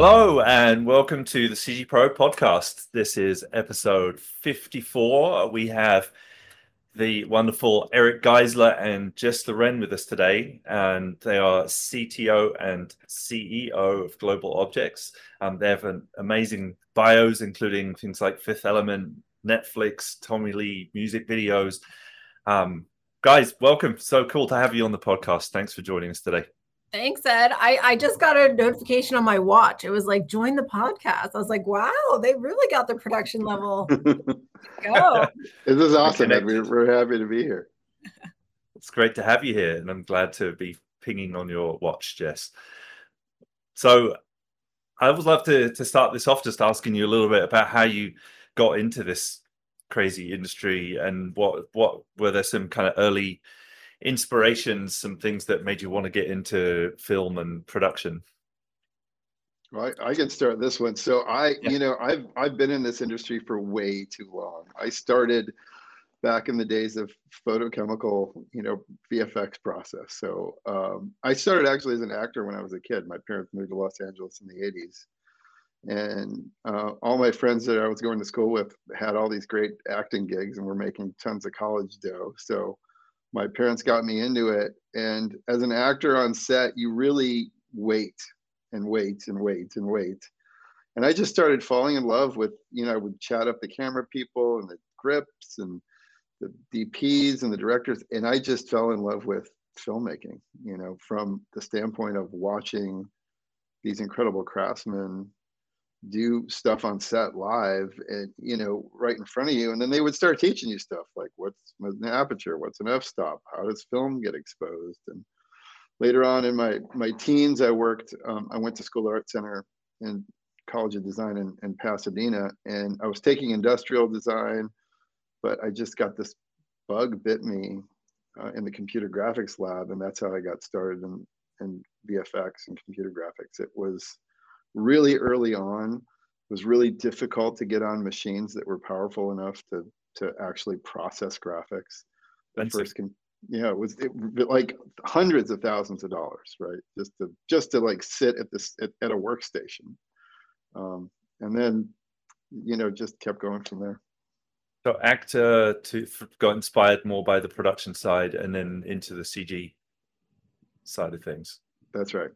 Hello and welcome to the CG Pro podcast. This is episode 54. We have the wonderful Eric Geisler and Jess Loren with us today, and they are CTO and CEO of Global Objects. They have amazing bios, including things like Fifth Element, Netflix, Tommy Lee music videos. Guys, welcome. So cool to have you on the podcast. Thanks for joining us today. Thanks, Ed. I just got a notification on my watch. It was like, join the podcast. I was like, wow, they really got the production level. Go. This is awesome, Ed. We're happy to be here. It's great to have you here, and I'm glad to be pinging on your watch, Jess. So I would love to start this off just asking you a little bit about how you got into this crazy industry, and what were there some kind of early inspirations, some things that made you want to get into film and production? Well, I can start this one. So I've been in this industry for way too long. I started back in the days of photochemical, VFX process. So I started actually as an actor when I was a kid. My parents moved to Los Angeles in the 80s. And all my friends that I was going to school with had all these great acting gigs and were making tons of college dough. So my parents got me into it. And as an actor on set, you really wait and wait and wait and wait. And I just started falling in love with, I would chat up the camera people and the grips and the DPs and the directors. And I just fell in love with filmmaking, from the standpoint of watching these incredible craftsmen do stuff on set live and right in front of you, and then they would start teaching you stuff like what's an aperture, what's an f-stop, how does film get exposed. And later on in my teens, I went to School Art Center in College of Design in Pasadena, and I was taking industrial design, but I just got this bug bit me in the computer graphics lab, and that's how I got started in VFX and computer graphics. It was really early on. It was really difficult to get on machines that were powerful enough to actually process graphics. It was like hundreds of thousands of dollars, right? Just to like sit at a workstation, and then just kept going from there. So actor got inspired more by the production side, and then into the CG side of things. That's right.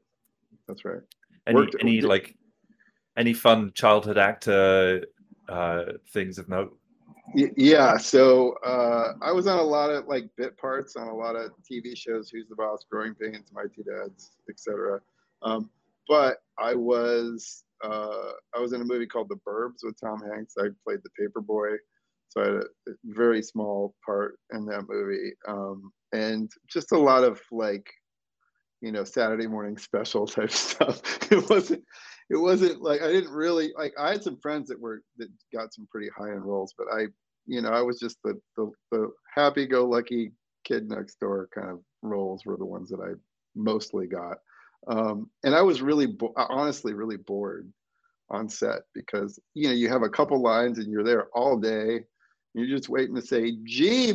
Any fun childhood actor things of note? Yeah, so I was on a lot of like bit parts on a lot of TV shows, Who's the Boss, Growing Pains, My Two Dads, etc. But I was in a movie called The Burbs with Tom Hanks. I played the paper boy, so I had a very small part in that movie, and just a lot of like Saturday morning special type stuff. It wasn't like, I didn't really like, I had some friends that got some pretty high end roles, but I was just the happy-go-lucky kid next door kind of roles were the ones that I mostly got. And I was honestly really bored on set because, you have a couple lines and you're there all day. You're just waiting to say, gee,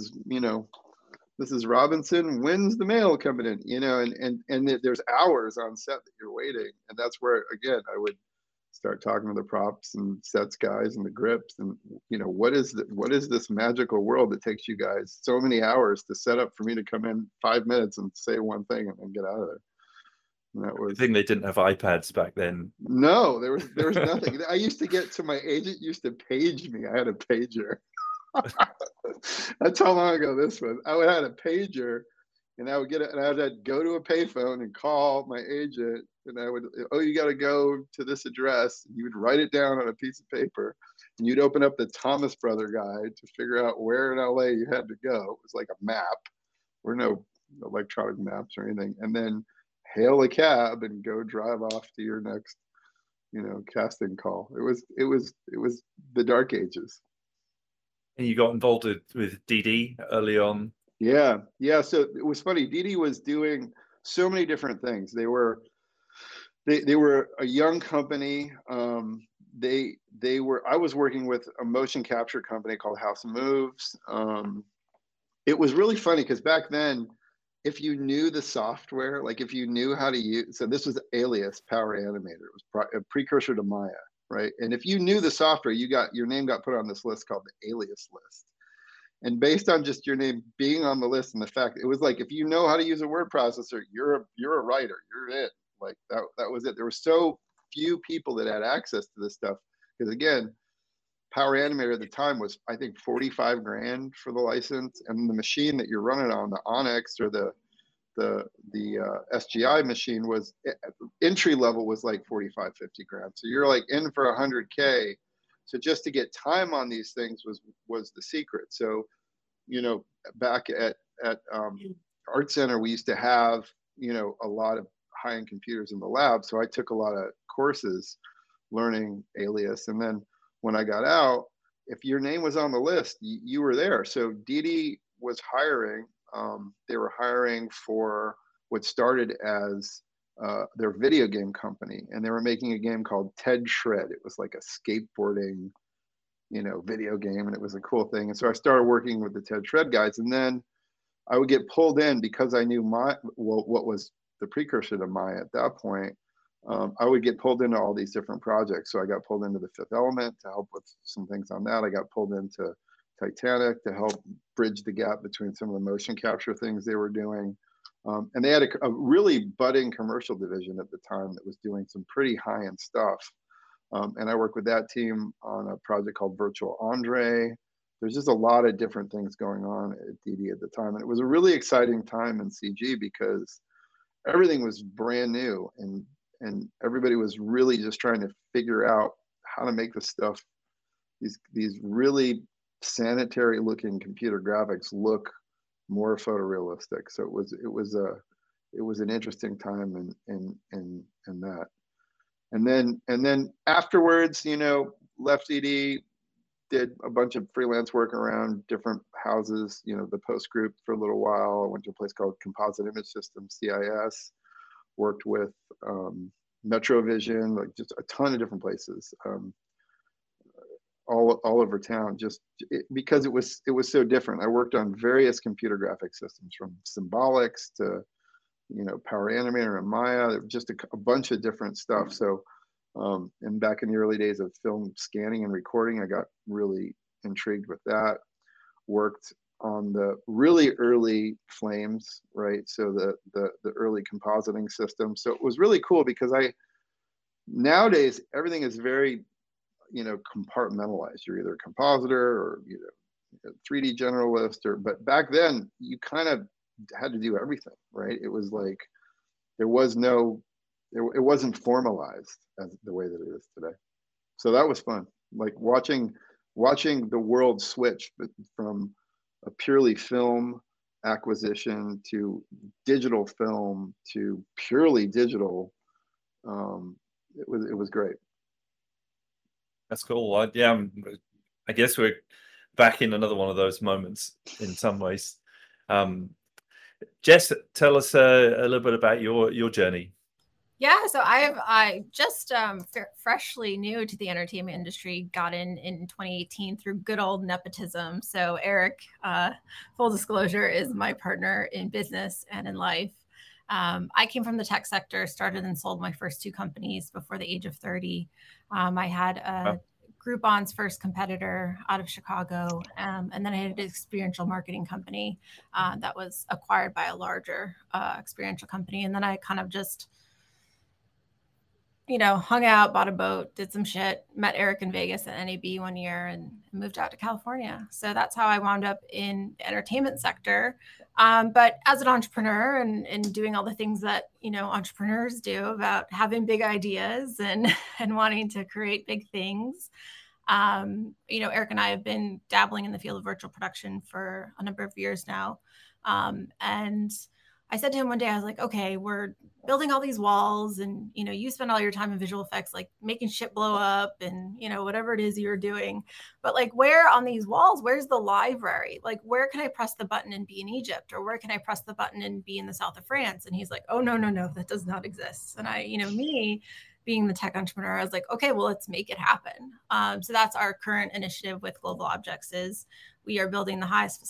Mrs. Robinson, when's the mail coming in? And there's hours on set that you're waiting. And that's where, again, I would start talking to the props and sets guys and the grips and, what is this magical world that takes you guys so many hours to set up for me to come in 5 minutes and say one thing and then get out of there. And that was, I think they didn't have iPads back then. No, there was nothing. I used to get to, my agent used to page me. I had a pager. That's how long ago this was. I would have a pager, and I would get it, and I would go to a payphone and call my agent, and I would, you got to go to this address. And you would write it down on a piece of paper, and you'd open up the Thomas Brother Guide to figure out where in LA you had to go. It was like a map. There were no electronic maps or anything, and then hail a cab and go drive off to your next, casting call. It was the dark ages. And you got involved with DD early on. Yeah. So it was funny. DD was doing so many different things. They were a young company. I was working with a motion capture company called House of Moves. It was really funny because back then if you knew the software, like if you knew how to use, so this was Alias Power Animator. It was a precursor to Maya, right? And if you knew the software, your name got put on this list called the Alias list. And based on just your name being on the list and the fact, it was like, if you know how to use a word processor, you're a writer, you're it. Like that was it. There were so few people that had access to this stuff. Because again, Power Animator at the time was, I think, 45 grand for the license, and the machine that you're running on, the Onyx or the SGI machine, was entry level was like 45, 50 grand. So you're like in for 100K. So just to get time on these things was the secret. So, you know, back at Art Center, we used to have, you know, a lot of high-end computers in the lab. So I took a lot of courses learning Alias, and then when I got out, if your name was on the list, you were there. So DD was hiring. They were hiring for what started as their video game company, and they were making a game called Ted Shred. It was like a skateboarding, you know, video game, and it was a cool thing. And so I started working with the Ted Shred guys, and then I would get pulled in because I knew what was the precursor to Maya at that point. I would get pulled into all these different projects. So I got pulled into the Fifth Element to help with some things on that. I got pulled into Titanic to help bridge the gap between some of the motion capture things they were doing. And they had a really budding commercial division at the time that was doing some pretty high-end stuff. And I worked with that team on a project called Virtual Andre. There's just a lot of different things going on at DD at the time. And it was a really exciting time in CG because everything was brand new, and everybody was really just trying to figure out how to make the stuff, these really sanitary looking computer graphics look more photorealistic. So it was an interesting time in that. And then afterwards, you know, left DD, did a bunch of freelance work around different houses, you know, the Post Group for a little while. I went to a place called Composite Image Systems, CIS. Worked with Metrovision, like just a ton of different places, all over town. Because it was so different. I worked on various computer graphic systems, from Symbolics to, you know, Power Animator and Maya, just a bunch of different stuff. So, and back in the early days of film scanning and recording, I got really intrigued with that. Worked on the really early Flames, right? So the early compositing system. So it was really cool because nowadays everything is very, you know, compartmentalized. You're either a compositor or, you know, a 3D generalist, but back then you kind of had to do everything, right? It was like it wasn't formalized as the way that it is today. So that was fun, like watching the world switch from a purely film acquisition to digital film to purely digital. It was great. That's cool. I guess we're back in another one of those moments in some ways. Jess, tell us a little bit about your journey. Yeah, so I just freshly new to the entertainment industry, got in 2018 through good old nepotism. So Eric, full disclosure, is my partner in business and in life. I came from the tech sector, started and sold my first 2 companies before the age of 30. I had Groupon's first competitor out of Chicago, and then I had an experiential marketing company that was acquired by a larger experiential company. And then I kind of just, you know, hung out, bought a boat, did some shit, met Eric in Vegas at NAB one year, and moved out to California. So that's how I wound up in the entertainment sector. But as an entrepreneur and doing all the things that, you know, entrepreneurs do about having big ideas and wanting to create big things, you know, Eric and I have been dabbling in the field of virtual production for a number of years now. And I said to him one day, I was like, okay, we're building all these walls, and, you know, you spend all your time in visual effects, like making shit blow up and, you know, whatever it is you're doing. But like, where on these walls, where's the library? Like, where can I press the button and be in Egypt? Or where can I press the button and be in the south of France? And he's like, oh, no, that does not exist. And I, you know, me being the tech entrepreneur, I was like, okay, well, let's make it happen. So that's our current initiative with Global Objects. Is we are building the highest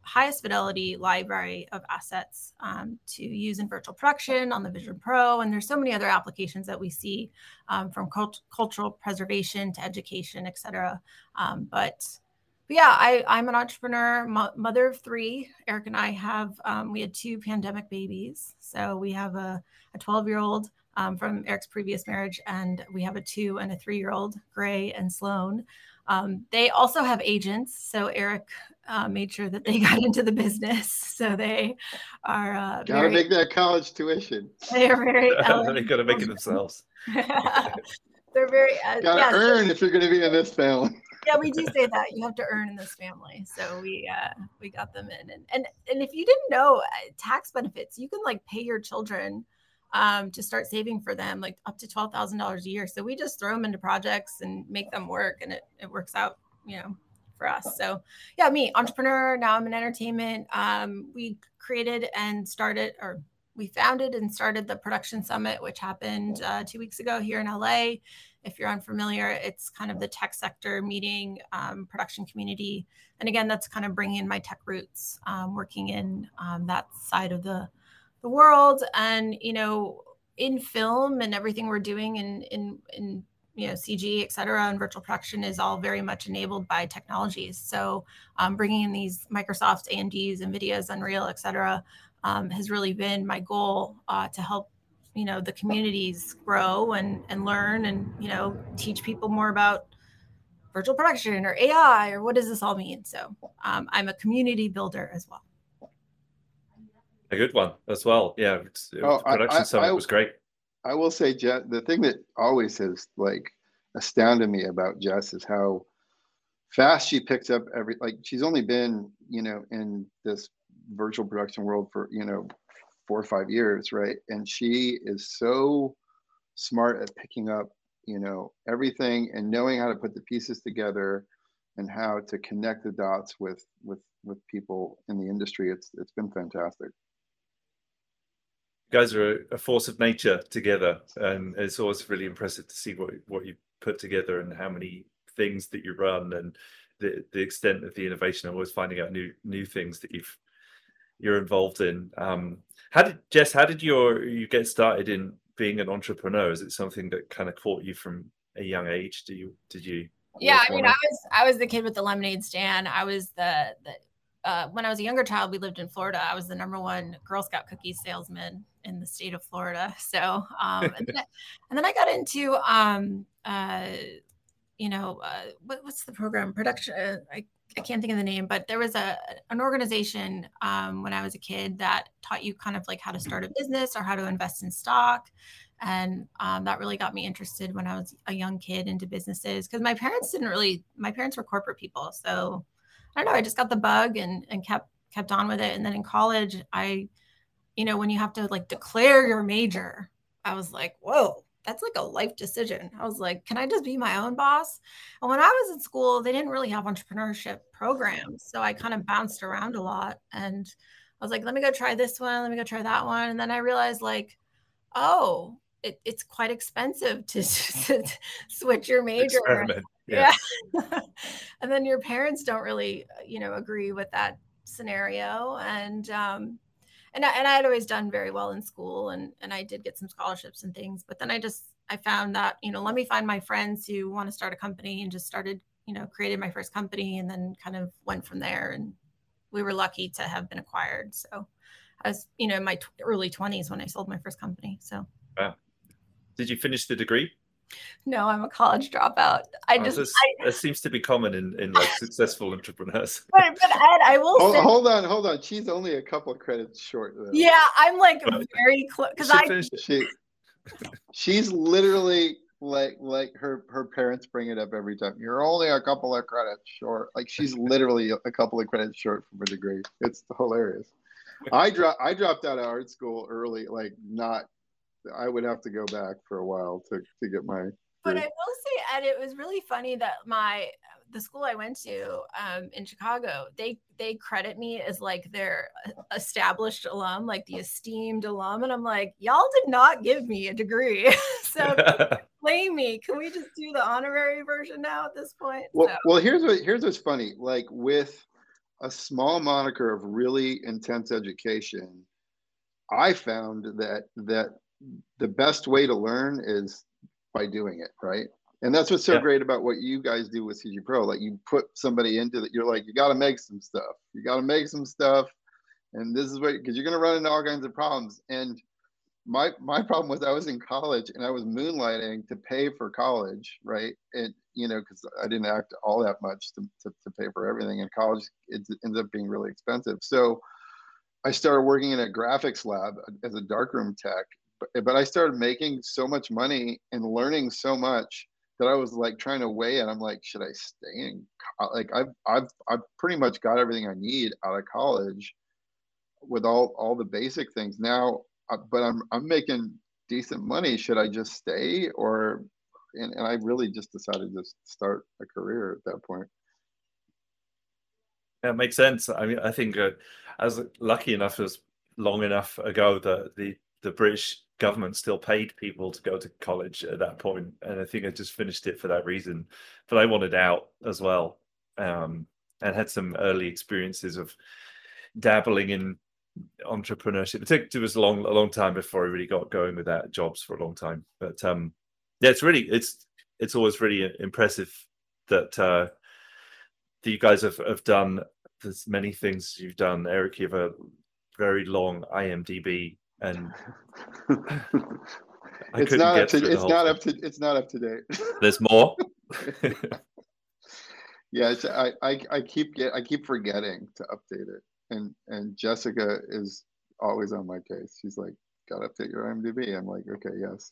highest fidelity library of assets to use in virtual production on the Vision Pro. And there's so many other applications that we see from cultural preservation to education, et cetera. But yeah, I'm an entrepreneur, mother of 3. Eric and I have, we had 2 pandemic babies. So we have a 12-year-old from Eric's previous marriage, and we have a 2 and a 3-year-old, Gray and Sloan. They also have agents. So Eric made sure that they got into the business. So they are gotta make that college tuition. They are very they got to make it themselves. They're very gotta earn if you're going to be in this family. Yeah, we do say that you have to earn in this family. So we got them in, and if you didn't know, tax benefits, you can like pay your children to start saving for them, like up to $12,000 a year. So we just throw them into projects and make them work, and it works out, for us. So yeah, me, entrepreneur. Now I'm in entertainment. We created and started, or we founded and started the Production Summit, which happened 2 weeks ago here in LA. If you're unfamiliar, it's kind of the tech sector meeting production community. And again, that's kind of bringing in my tech roots, working in that side of the world. And, in film and everything we're doing in CG, et cetera, and virtual production is all very much enabled by technologies. So bringing in these Microsoft AMDs, NVIDIAs, Unreal, et cetera, has really been my goal to help the communities grow and learn and teach people more about virtual production or AI or what does this all mean. So I'm a community builder as well. A good one as well. Yeah, Production Summit was great. I will say, Jess, the thing that always has like astounded me about Jess is how fast she picks up she's only been in this virtual production world for 4 or 5 years, right? And she is so smart at picking up everything and knowing how to put the pieces together and how to connect the dots with people in the industry. It's been fantastic. You guys are a force of nature together, and it's always really impressive to see what you put together and how many things that you run and the extent of the innovation. I'm always finding out new things that you're involved in. How did you get started in being an entrepreneur? Is it something that kind of caught you from a young age? Did you? Yeah, I was the kid with the lemonade stand. I was when I was a younger child, we lived in Florida. I was the ` Girl Scout cookie salesman in the state of Florida. So, and then I got into, what's the program? Production. I can't think of the name, but there was an organization when I was a kid that taught you kind of like how to start a business or how to invest in stock. And that really got me interested when I was a young kid into businesses, because my parents were corporate people. So I don't know, I just got the bug and kept on with it. And then in college, when you have to like declare your major, I was like, whoa, that's like a life decision. I was like, can I just be my own boss? And when I was in school, they didn't really have entrepreneurship programs. So I kind of bounced around a lot. And I was like, let me go try this one. Let me go try that one. And then I realized like, oh, it's quite expensive to switch your major. Experiment. Yeah. And then your parents don't really, agree with that scenario. And I had always done very well in school, and I did get some scholarships and things, but then I found that, let me find my friends who want to start a company, and just started, created my first company, and then kind of went from there. And we were lucky to have been acquired. So I was, in my early 20s when I sold my first company. So. Wow. Did you finish the degree? No, I'm a college dropout. That seems to be common in like successful entrepreneurs. But Ed, I will say, hold on. She's only a couple of credits short, though. Yeah, I'm like very close because she's literally like her parents bring it up every time. You're only a couple of credits short. Like she's literally a couple of credits short from her degree. It's hilarious. I dropped out of art school early, I would have to go back for a while to get my. But I will say, Ed, it was really funny that the school I went to in Chicago, they credit me as like their established alum, like the esteemed alum, and I'm like, y'all did not give me a degree, so blame me. Can we just do the honorary version now at this point? Well, here's what's funny. Like with a small moniker of really intense education, I found that the best way to learn is by doing it, right? And that's what's so Yeah. great about what you guys do with CG Pro. Like, you put somebody into that, you're like, you got to make some stuff. You got to make some stuff, and this is what, because you're going to run into all kinds of problems. And my problem was, I was in college and I was moonlighting to pay for college, right? And because I didn't act all that much to pay for everything in college. It ends up being really expensive. So I started working in a graphics lab as a darkroom tech, but I started making so much money and learning so much that I was like trying to weigh it. I'm like, should I stay in? Like, I've pretty much got everything I need out of college with all the basic things now, but I'm making decent money. Should I just stay, or? And I really just decided to start a career at that point. That makes sense. I mean, I think I was lucky enough, it was long enough ago that the British government still paid people to go to college at that point, and I think I just finished it for that reason. But I wanted out as well, and had some early experiences of dabbling in entrepreneurship. It was a long time before I really got going with that. Jobs for a long time, but yeah, it's always really impressive that you guys have done as many things you've done. Eric, you have a very long IMDb, and it's not up to date. There's more. Yeah, I keep forgetting to update it, and Jessica is always on my case. She's like, "Gotta update your IMDb." I'm like, "Okay, yes,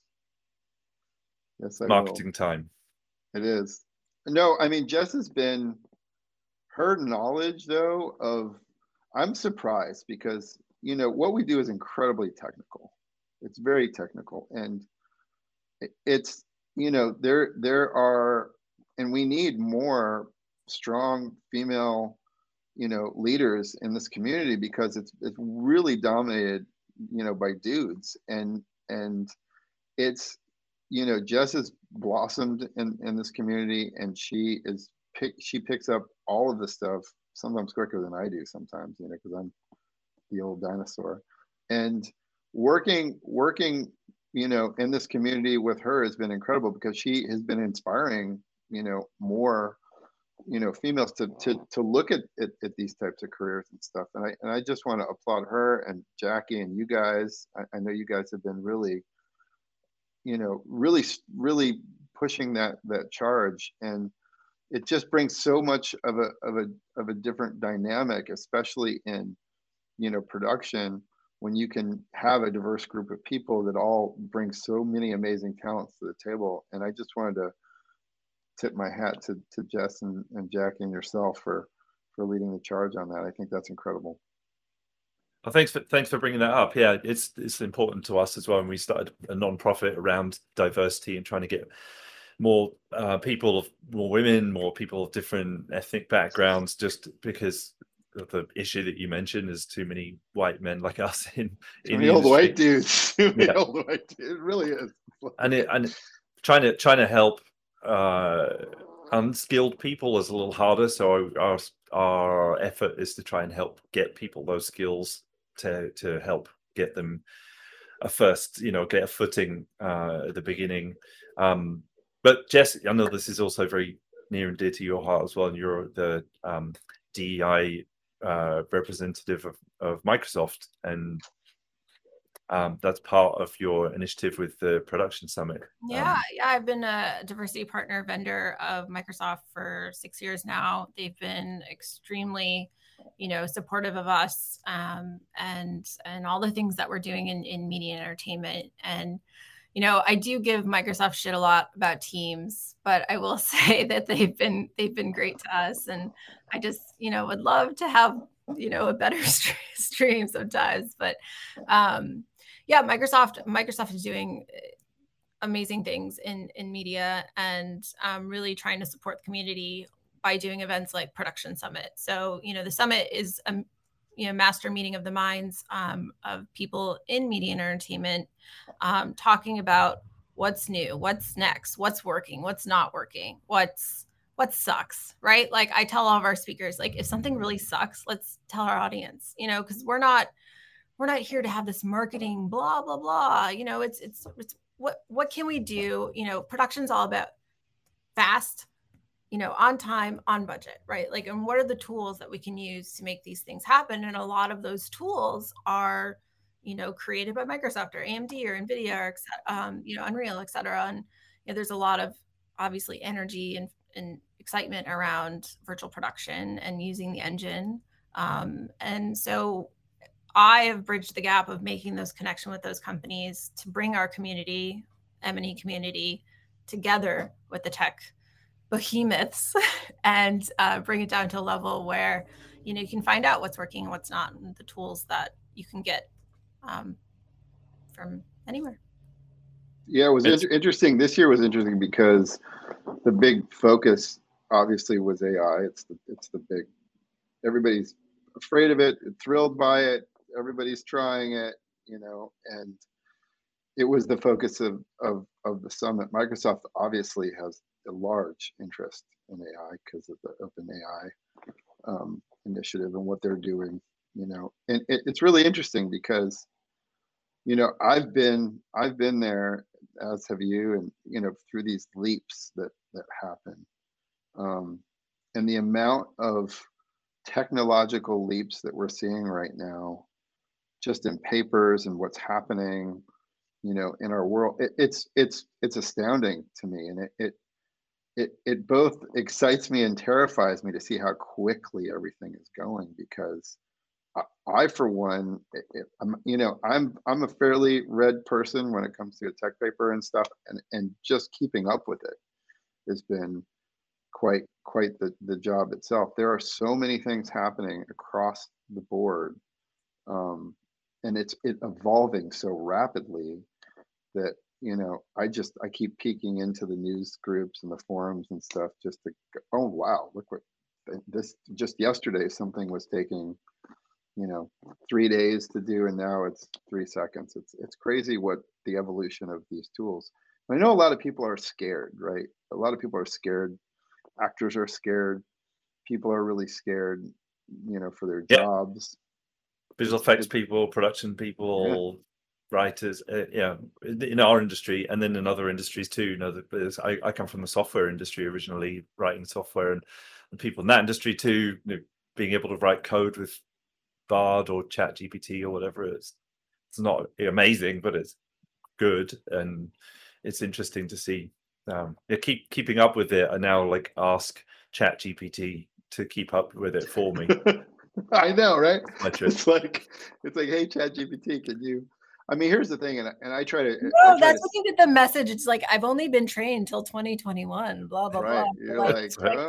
I Marketing will." time. It is. No, I mean, Jess has been, her knowledge though of, I'm surprised, because what we do is incredibly technical. It's very technical, and it's there are, and we need more strong female leaders in this community, because it's really dominated by dudes, and it's Jess has blossomed in this community, and she picks up all of this stuff sometimes quicker than I do sometimes, because I'm the old dinosaur. And working in this community with her has been incredible, because she has been inspiring more females to look at these types of careers and stuff. And I just want to applaud her and Jackie and you guys. I know you guys have been really really pushing that charge, and it just brings so much of a different dynamic, especially in production, when you can have a diverse group of people that all bring so many amazing talents to the table. And I just wanted to tip my hat to Jess and Jackie and yourself for leading the charge on that. I think that's incredible. Well, thanks for bringing that up. Yeah, it's important to us as well. And we started a non-profit around diversity and trying to get more people, more women, more people of different ethnic backgrounds, just because of the issue that you mentioned is too many white men like us in the old industry. White dudes. Old white dudes. It really is. And trying to help unskilled people is a little harder. So our effort is to try and help get people those skills to help get them a first, get a footing at the beginning. But Jess, I know this is also very near and dear to your heart as well, and you're the DEI representative of Microsoft, and that's part of your initiative with the Production Summit. Yeah, I've been a diversity partner vendor of Microsoft for 6 years now. They've been extremely, supportive of us and all the things that we're doing in media and entertainment. And I do give Microsoft shit a lot about Teams, but I will say that they've been great to us, and I just would love to have a better stream sometimes. But yeah, Microsoft is doing amazing things in media, and really trying to support the community by doing events like Production Summit. So the summit is a master meeting of the minds of people in media and entertainment, talking about what's new, what's next, what's working, what's not working, what's what sucks, right? Like I tell all of our speakers, like if something really sucks, let's tell our audience, you know, because we're not here to have this marketing blah blah blah. You know, it's what can we do? You know, production's all about fast, you know, on time, on budget, right? Like, and what are the tools that we can use to make these things happen? And a lot of those tools are, you know, created by Microsoft or AMD or NVIDIA or, you know, Unreal, et cetera. And you know, there's a lot of obviously energy and excitement around virtual production and using the engine. And so I have bridged the gap of making those connection with those companies to bring our community, M&E community, together with the tech behemoths and bring it down to a level where, you know, you can find out what's working and what's not, and the tools that you can get from anywhere. Yeah, it was interesting. This year was interesting because the big focus obviously was AI. It's the big, everybody's afraid of it, thrilled by it, everybody's trying it, you know, and it was the focus of the summit. Microsoft obviously has a large interest in AI because of the OpenAI initiative and what they're doing, you know. And it's really interesting because, you know, I've been there, as have you, and you know, through these leaps that happen, and the amount of technological leaps that we're seeing right now, just in papers and what's happening, you know, in our world, it's astounding to me, and it both excites me and terrifies me to see how quickly everything is going, because I for one, you know, I'm a fairly read person when it comes to a tech paper and stuff, and just keeping up with it has been quite the job itself. There are so many things happening across the board, and it's evolving so rapidly that, you know, I keep peeking into the news groups and the forums and stuff just to go, oh wow, look what this, just yesterday something was taking, you know, 3 days to do, and now it's 3 seconds. It's crazy what the evolution of these tools. I know a lot of people are scared, right? A lot of people are scared. Actors are scared. People are really scared, you know, for their jobs. Visual effects people, production people, writers, yeah, in our industry and then in other industries too. You know, I come from the software industry originally, writing software, and people in that industry too, you know, being able to write code with Bard or Chat GPT or whatever. It's not amazing, but it's good, and it's interesting to see. Keeping up with it. I now like ask Chat GPT to keep up with it for me. I know, right? It's like, hey, Chat GPT, can you? I mean, here's the thing, and I try to. No, that's when you get the message. It's like, I've only been trained till 2021. Blah blah right. blah. You're like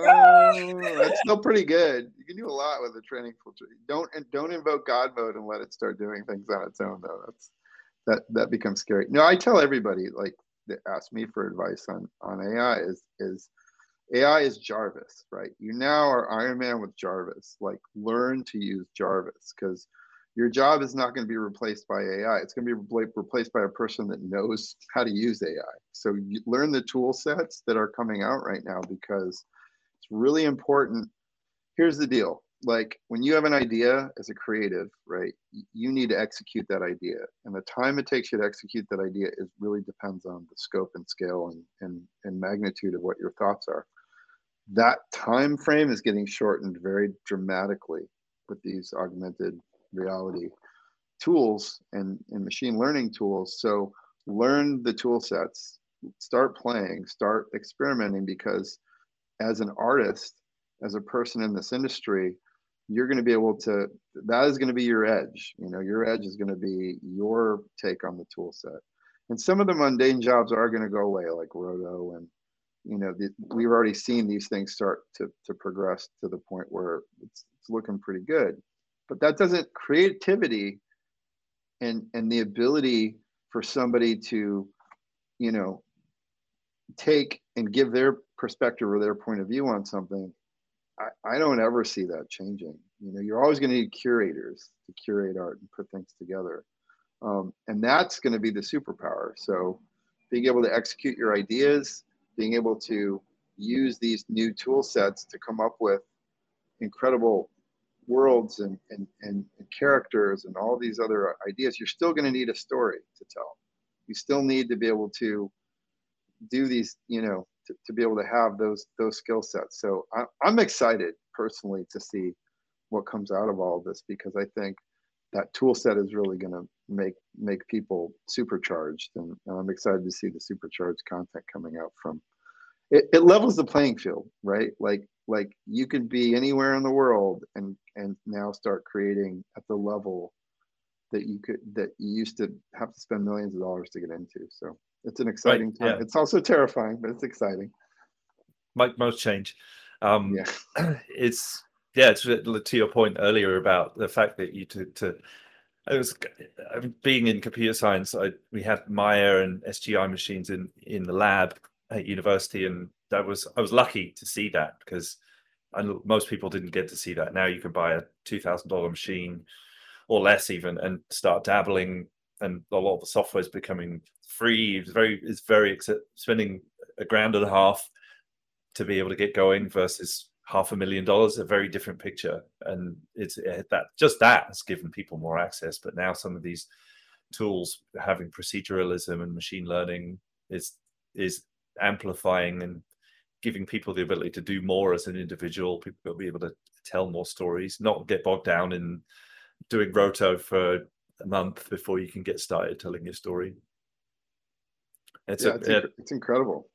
oh, that's still pretty good. You can do a lot with a training filter. Don't invoke God mode and let it start doing things on its own, though. That becomes scary. No, I tell everybody like that ask me for advice on AI is AI is Jarvis, right? You now are Iron Man with Jarvis. Like, learn to use Jarvis, because your job is not going to be replaced by AI. It's going to be replaced by a person that knows how to use AI. So you learn the tool sets that are coming out right now, because it's really important. Here's the deal. Like, when you have an idea as a creative, right, you need to execute that idea. And the time it takes you to execute that idea really depends on the scope and scale and magnitude of what your thoughts are. That time frame is getting shortened very dramatically with these augmented reality tools and machine learning tools. So learn the tool sets, start playing, start experimenting, because as an artist, as a person in this industry, you're going to be able to, that is going to be your edge. You know, your edge is going to be your take on the tool set. And some of the mundane jobs are going to go away, like Roto, and you know, we've already seen these things start to progress to the point where it's looking pretty good. But that doesn't, creativity and the ability for somebody to, you know, take and give their perspective or their point of view on something, I don't ever see that changing. You know, you're always going to need curators to curate art and put things together. And that's going to be the superpower. So being able to execute your ideas, being able to use these new tool sets to come up with incredible worlds and characters and all these other ideas, you're still going to need a story to tell. You still need to be able to do these, you know, to be able to have those skill sets. So I'm excited personally to see what comes out of all of this, because I think that tool set is really going to make people supercharged, and I'm excited to see the supercharged content coming out from it. It levels the playing field, right? Like you could be anywhere in the world and now start creating at the level that you used to have to spend millions of dollars to get into. So it's an exciting time. Yeah. It's also terrifying, but it's exciting. Like most change. It's to your point earlier about the fact that being in computer science, we had Maya and SGI machines in the lab at university, and I was lucky to see that, because most people didn't get to see that. Now you can buy a $2,000 machine or less even and start dabbling, and a lot of the software is becoming free. It's very spending $1,500 to be able to get going versus $500,000, a very different picture. And it's that has given people more access. But now some of these tools having proceduralism and machine learning is amplifying and giving people the ability to do more as an individual. People will be able to tell more stories, not get bogged down in doing roto for a month before you can get started telling your story. It's incredible.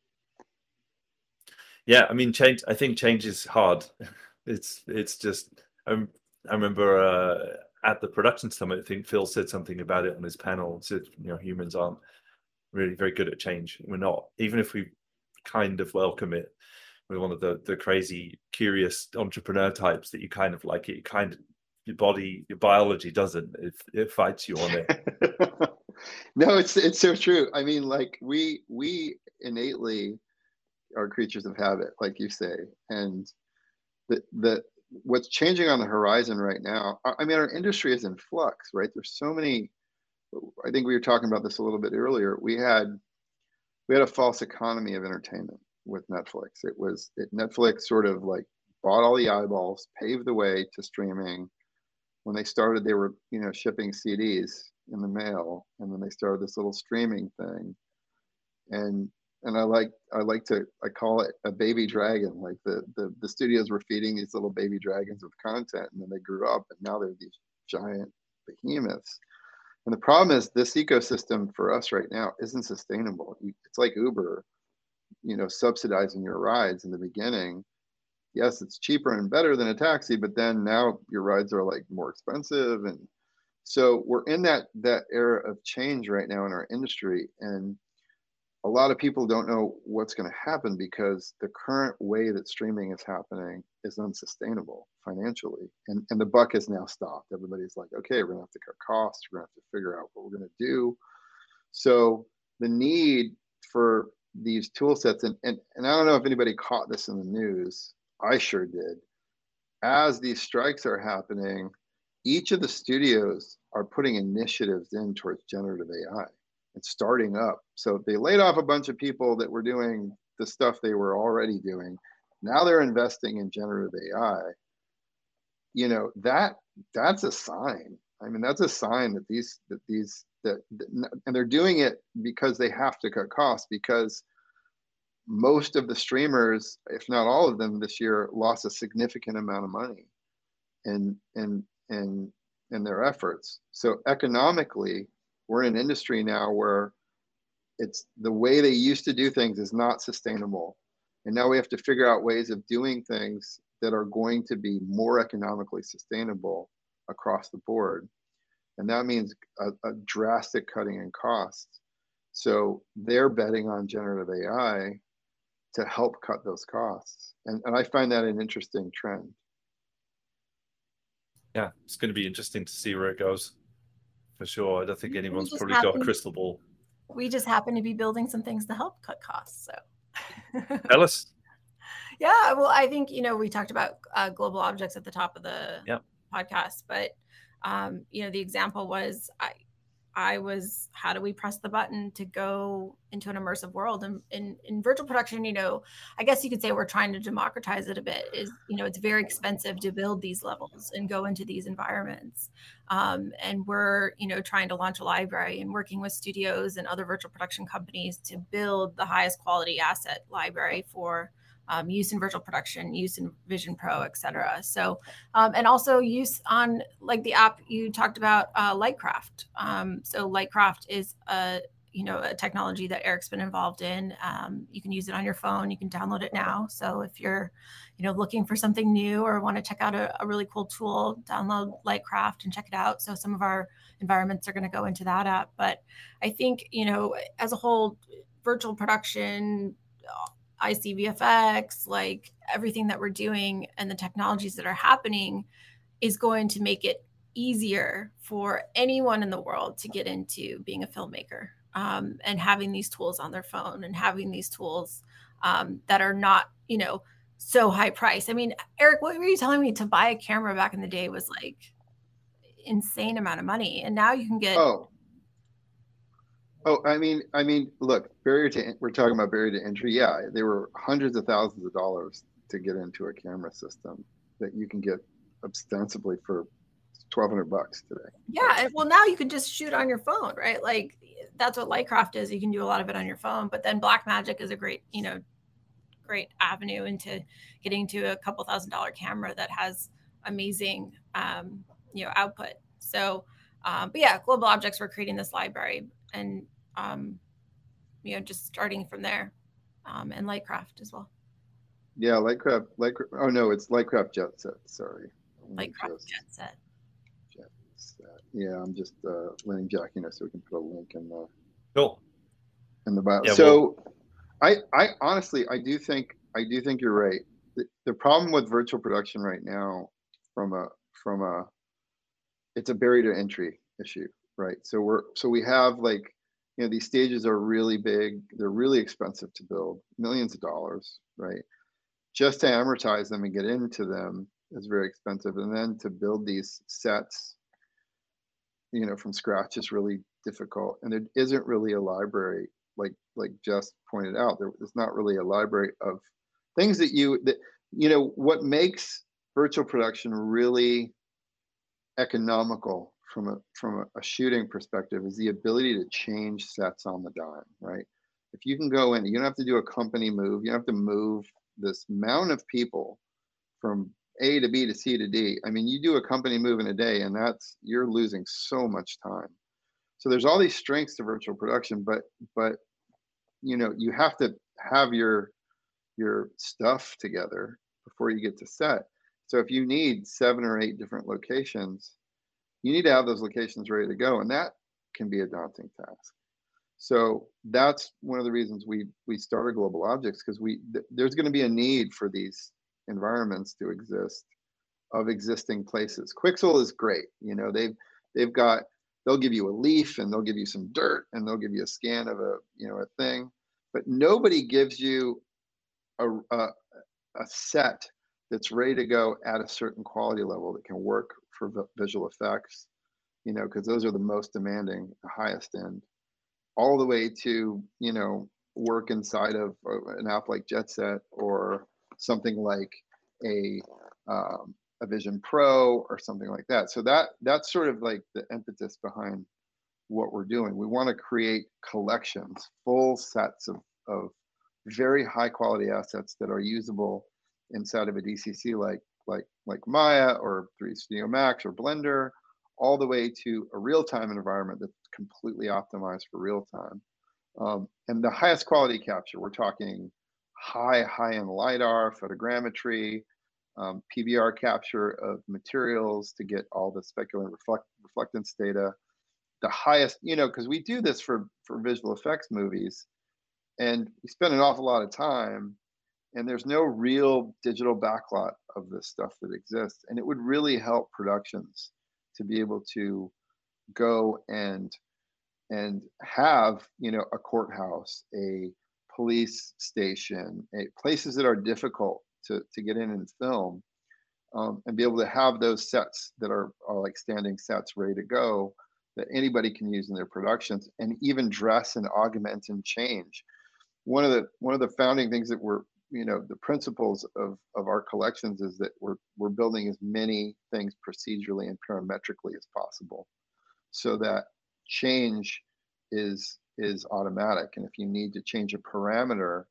Yeah, I mean, change. I think change is hard. It's just. I remember at the production summit, I think Phil said something about it on his panel. Said, you know, humans aren't really very good at change. We're not, even if we kind of welcome it. We're one of the crazy, curious entrepreneur types that you kind of like it. You kind of, your biology doesn't. It fights you on it. No, it's so true. I mean, like we innately are creatures of habit, like you say, and the what's changing on the horizon right now. I mean, our industry is in flux, right? There's so many. I think we were talking about this a little bit earlier. We had a false economy of entertainment with Netflix. Netflix sort of like bought all the eyeballs, paved the way to streaming. When they started, they were, you know, shipping CDs in the mail, and then they started this little streaming thing. And I call it a baby dragon. Like the studios were feeding these little baby dragons with content, and then they grew up, and now they're these giant behemoths. And the problem is this ecosystem for us right now isn't sustainable. It's like Uber, you know, subsidizing your rides in the beginning. Yes, it's cheaper and better than a taxi, but then now your rides are like more expensive. And so we're in that era of change right now in our industry. And a lot of people don't know what's going to happen, because the current way that streaming is happening is unsustainable financially. And the buck has now stopped. Everybody's like, okay, we're going to have to cut costs. We're going to have to figure out what we're going to do. So the need for these tool sets, and I don't know if anybody caught this in the news. I sure did. As these strikes are happening, each of the studios are putting initiatives in towards generative AI. It's starting up. So they laid off a bunch of people that were doing the stuff they were already doing. Now they're investing in generative AI. You know, that's a sign. I mean, that's a sign that and they're doing it because they have to cut costs, because most of the streamers, if not all of them this year, lost a significant amount of money in their efforts. So economically, we're in an industry now where it's the way they used to do things is not sustainable. And now we have to figure out ways of doing things that are going to be more economically sustainable across the board. And that means a drastic cutting in costs. So they're betting on generative AI to help cut those costs. And I find that an interesting trend. Yeah, it's going to be interesting to see where it goes. For sure. I don't think anyone's probably got a crystal ball. We just happen to be building some things to help cut costs. So tell us. Yeah, well, I think, you know, we talked about global objects at the top of the podcast, but, you know, the example was how do we press the button to go into an immersive world? And in virtual production, I guess you could say we're trying to democratize it a bit. It's very expensive to build these levels and go into these environments. And we're, trying to launch a library and working with studios and other virtual production companies to build the highest quality asset library for use in virtual production, use in Vision Pro, et cetera. So, and also use on like the app you talked about, Lightcraft. So Lightcraft is a technology that Eric's been involved in. You can use it on your phone. You can download it now. So if you're, looking for something new or want to check out a really cool tool, download Lightcraft and check it out. So some of our environments are going to go into that app. But I think, as a whole, virtual production, ICVFX, like everything that we're doing and the technologies that are happening is going to make it easier for anyone in the world to get into being a filmmaker, and having these tools on their phone and having these tools that are not, so high priced. I mean, Eric, what were you telling me? To buy a camera back in the day was like insane amount of money. And now you can get I mean, look, we're talking about barrier to entry. Yeah, they were hundreds of thousands of dollars to get into a camera system that you can get ostensibly for $1,200 today. Yeah, well, now you can just shoot on your phone, right? Like that's what Lightcraft is. You can do a lot of it on your phone. But then Blackmagic is a great, great avenue into getting to a couple $1,000 camera that has amazing, output. So, but yeah, Global Objects, we're creating this library and, just starting from there, and Lightcraft as well. Yeah, Lightcraft. Oh no, it's Lightcraft Jetset. Sorry. Lightcraft Jetset. Yeah, I'm just letting Jack so we can put a link in the in the bio. Yeah, so, I honestly I do think you're right. The problem with virtual production right now, from a it's a barrier to entry issue, right? So we have like, these stages are really big. They're really expensive to build, millions of dollars, right? Just to amortize them and get into them is very expensive. And then to build these sets, from scratch is really difficult. And there isn't really a library, like Jess pointed out. There's not really a library of things that what makes virtual production really economical from a shooting perspective is the ability to change sets on the dime, right? If you can go in, you don't have to do a company move. You don't have to move this amount of people from A to B to C to D. I mean, you do a company move in a day and you're losing so much time. So there's all these strengths to virtual production, but you have to have your stuff together before you get to set. So if you need 7 or 8 different locations, you need to have those locations ready to go, and that can be a daunting task. So that's one of the reasons we started Global Objects, because there's going to be a need for these environments to exist, of existing places. Quixel is great. They'll give you a leaf and they'll give you some dirt and they'll give you a scan of a thing, but nobody gives you a set that's ready to go at a certain quality level that can work for visual effects, because those are the most demanding, the highest end, all the way to, work inside of an app like Jetset or something like a Vision Pro or something like that. So that's sort of like the impetus behind what we're doing. We want to create collections, full sets of very high quality assets that are usable inside of a DCC like Maya or 3D Studio Max or Blender, all the way to a real-time environment that's completely optimized for real-time. And the highest quality capture, we're talking high-end LiDAR, photogrammetry, PBR capture of materials to get all the specular and reflectance data. The highest, because we do this for visual effects movies, and we spend an awful lot of time, and there's no real digital backlot of this stuff that exists. And it would really help productions to be able to go and have, a courthouse, a police station, places that are difficult to get in and film, and be able to have those sets that are like standing sets ready to go, that anybody can use in their productions, and even dress and augment and change. One of the founding things that we're, the principles of our collections is that we're building as many things procedurally and parametrically as possible, so that change is automatic. And if you need to change a parameter,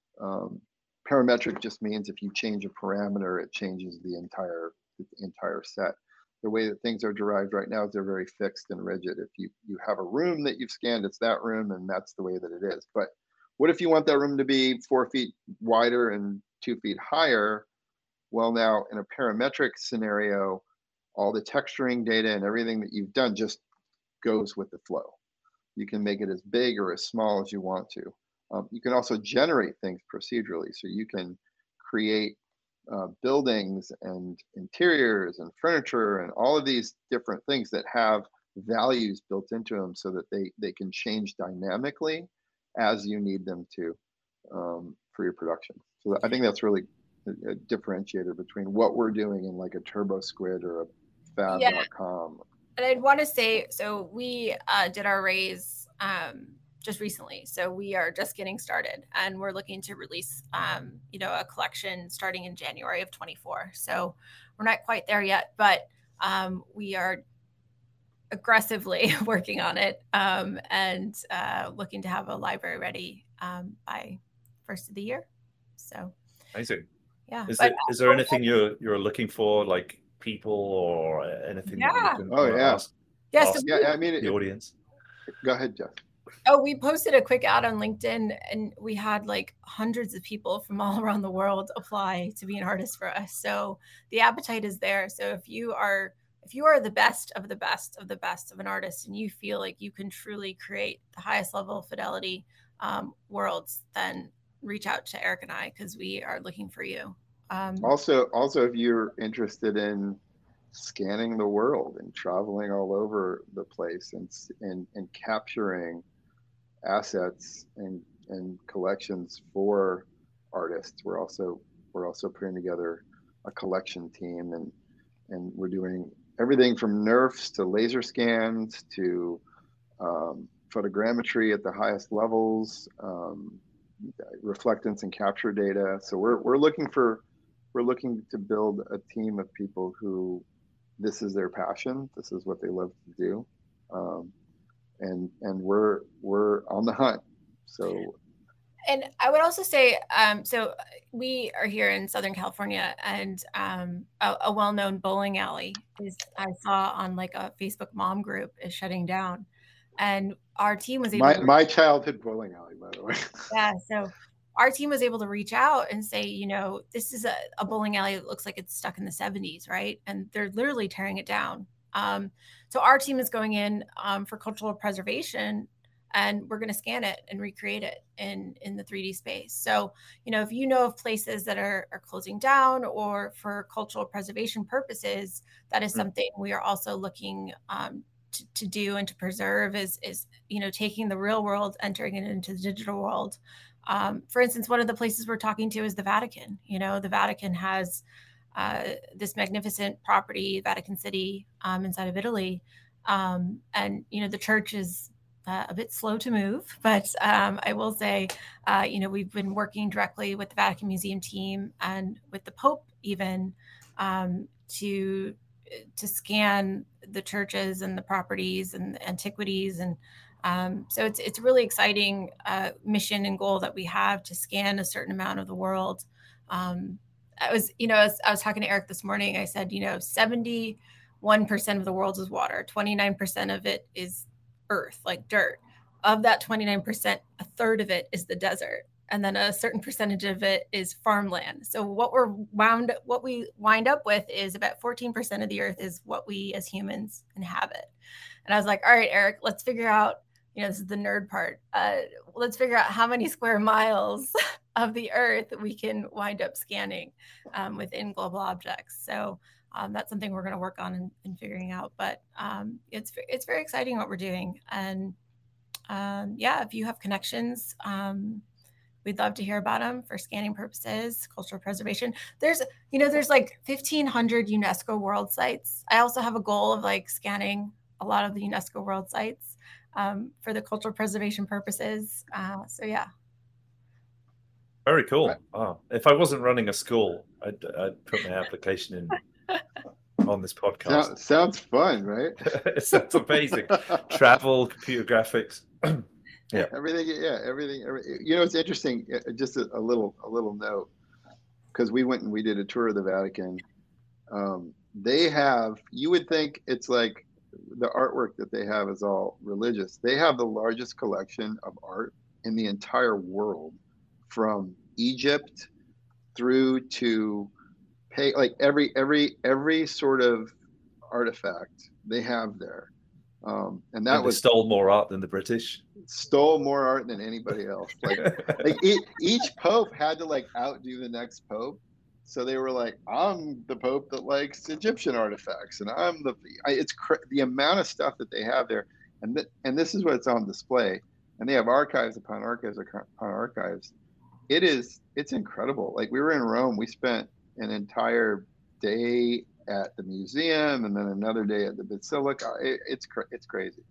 parametric just means if you change a parameter, it changes the entire set. The way that things are derived right now is they're very fixed and rigid. If you have a room that you've scanned, it's that room, and that's the way that it is. But what if you want that room to be 4 feet wider and 2 feet higher? Well, now in a parametric scenario, all the texturing data and everything that you've done just goes with the flow. You can make it as big or as small as you want to. You can also generate things procedurally. So you can create buildings and interiors and furniture and all of these different things that have values built into them, so that they can change dynamically as you need them to for your production. So I think that's really a differentiator between what we're doing in like a TurboSquid or a Fab.com. And I'd want to say, so we did our raise just recently. So we are just getting started, and we're looking to release, a collection starting in January of 24. So we're not quite there yet, but we are aggressively working on it, and looking to have a library ready by first of the year. So amazing. Yeah. Is there anything you're looking for, like people or anything that you can ask? Yes. I mean, the audience. Go ahead, Jeff. Oh, we posted a quick ad on LinkedIn, and we had like hundreds of people from all around the world apply to be an artist for us. So the appetite is there. So if you are the best of the best of the best of an artist, and you feel like you can truly create the highest level of fidelity worlds, then reach out to Eric and I, because we are looking for you. Also, if you're interested in scanning the world and traveling all over the place and capturing assets and collections for artists, we're also putting together a collection team, and we're doing everything from NERFs to laser scans to photogrammetry at the highest levels, reflectance and capture data. So we're looking to build a team of people who this is their passion, this is what they love to do, and we're on the hunt. So, and I would also say, so we are here in Southern California, and a well-known bowling alley I saw on like a Facebook mom group is shutting down, and our team was able my childhood bowling alley, by the way. Yeah, so our team was able to reach out and say, this is a bowling alley that looks like it's stuck in the 70s, right? And they're literally tearing it down. So our team is going in for cultural preservation, and we're going to scan it and recreate it in the 3D space. So, if you know of places that are closing down, or for cultural preservation purposes, that is something we are also looking to do and to preserve, is taking the real world, entering it into the digital world. For instance, one of the places we're talking to is the Vatican. The Vatican has this magnificent property, Vatican City, inside of Italy. And, the church is a bit slow to move, but I will say, we've been working directly with the Vatican Museum team and with the Pope even to scan the churches and the properties and the antiquities. And so it's a really exciting mission and goal that we have, to scan a certain amount of the world. I was talking to Eric this morning, I said, 71% of the world is water, 29% of it is earth, like dirt. Of that 29%, a third of it is the desert. And then a certain percentage of it is farmland. So what we wind up with is about 14% of the earth is what we as humans inhabit. And I was like, all right, Eric, let's figure out, this is the nerd part. Let's figure out how many square miles of the earth we can wind up scanning within Global Objects. So that's something we're going to work on and figuring out. But it's very exciting what we're doing. And if you have connections, we'd love to hear about them for scanning purposes, cultural preservation. There's like 1,500 UNESCO world sites. I also have a goal of like scanning a lot of the UNESCO World Sites for the cultural preservation purposes. So yeah. Very cool. Oh, if I wasn't running a school, I'd put my application in on this podcast. Sounds fun, right? It sounds amazing. Travel, computer graphics. Yeah. Everything. You know, it's interesting. Just a little note, because we went and we did a tour of the Vatican. They have, you would think it's like the artwork that they have is all religious. They have the largest collection of art in the entire world, from Egypt through to like every sort of artifact they have there. And that was stole more art than the British. Stole more art than anybody else. Like each pope had to like outdo the next pope. So they were like, I'm the pope that likes Egyptian artifacts, and I'm the amount of stuff that they have there, and this is what's on display, and they have archives upon archives upon archives. It's incredible. Like, we were in Rome, we spent an entire day at the museum and then another day at the Basilica. It's crazy.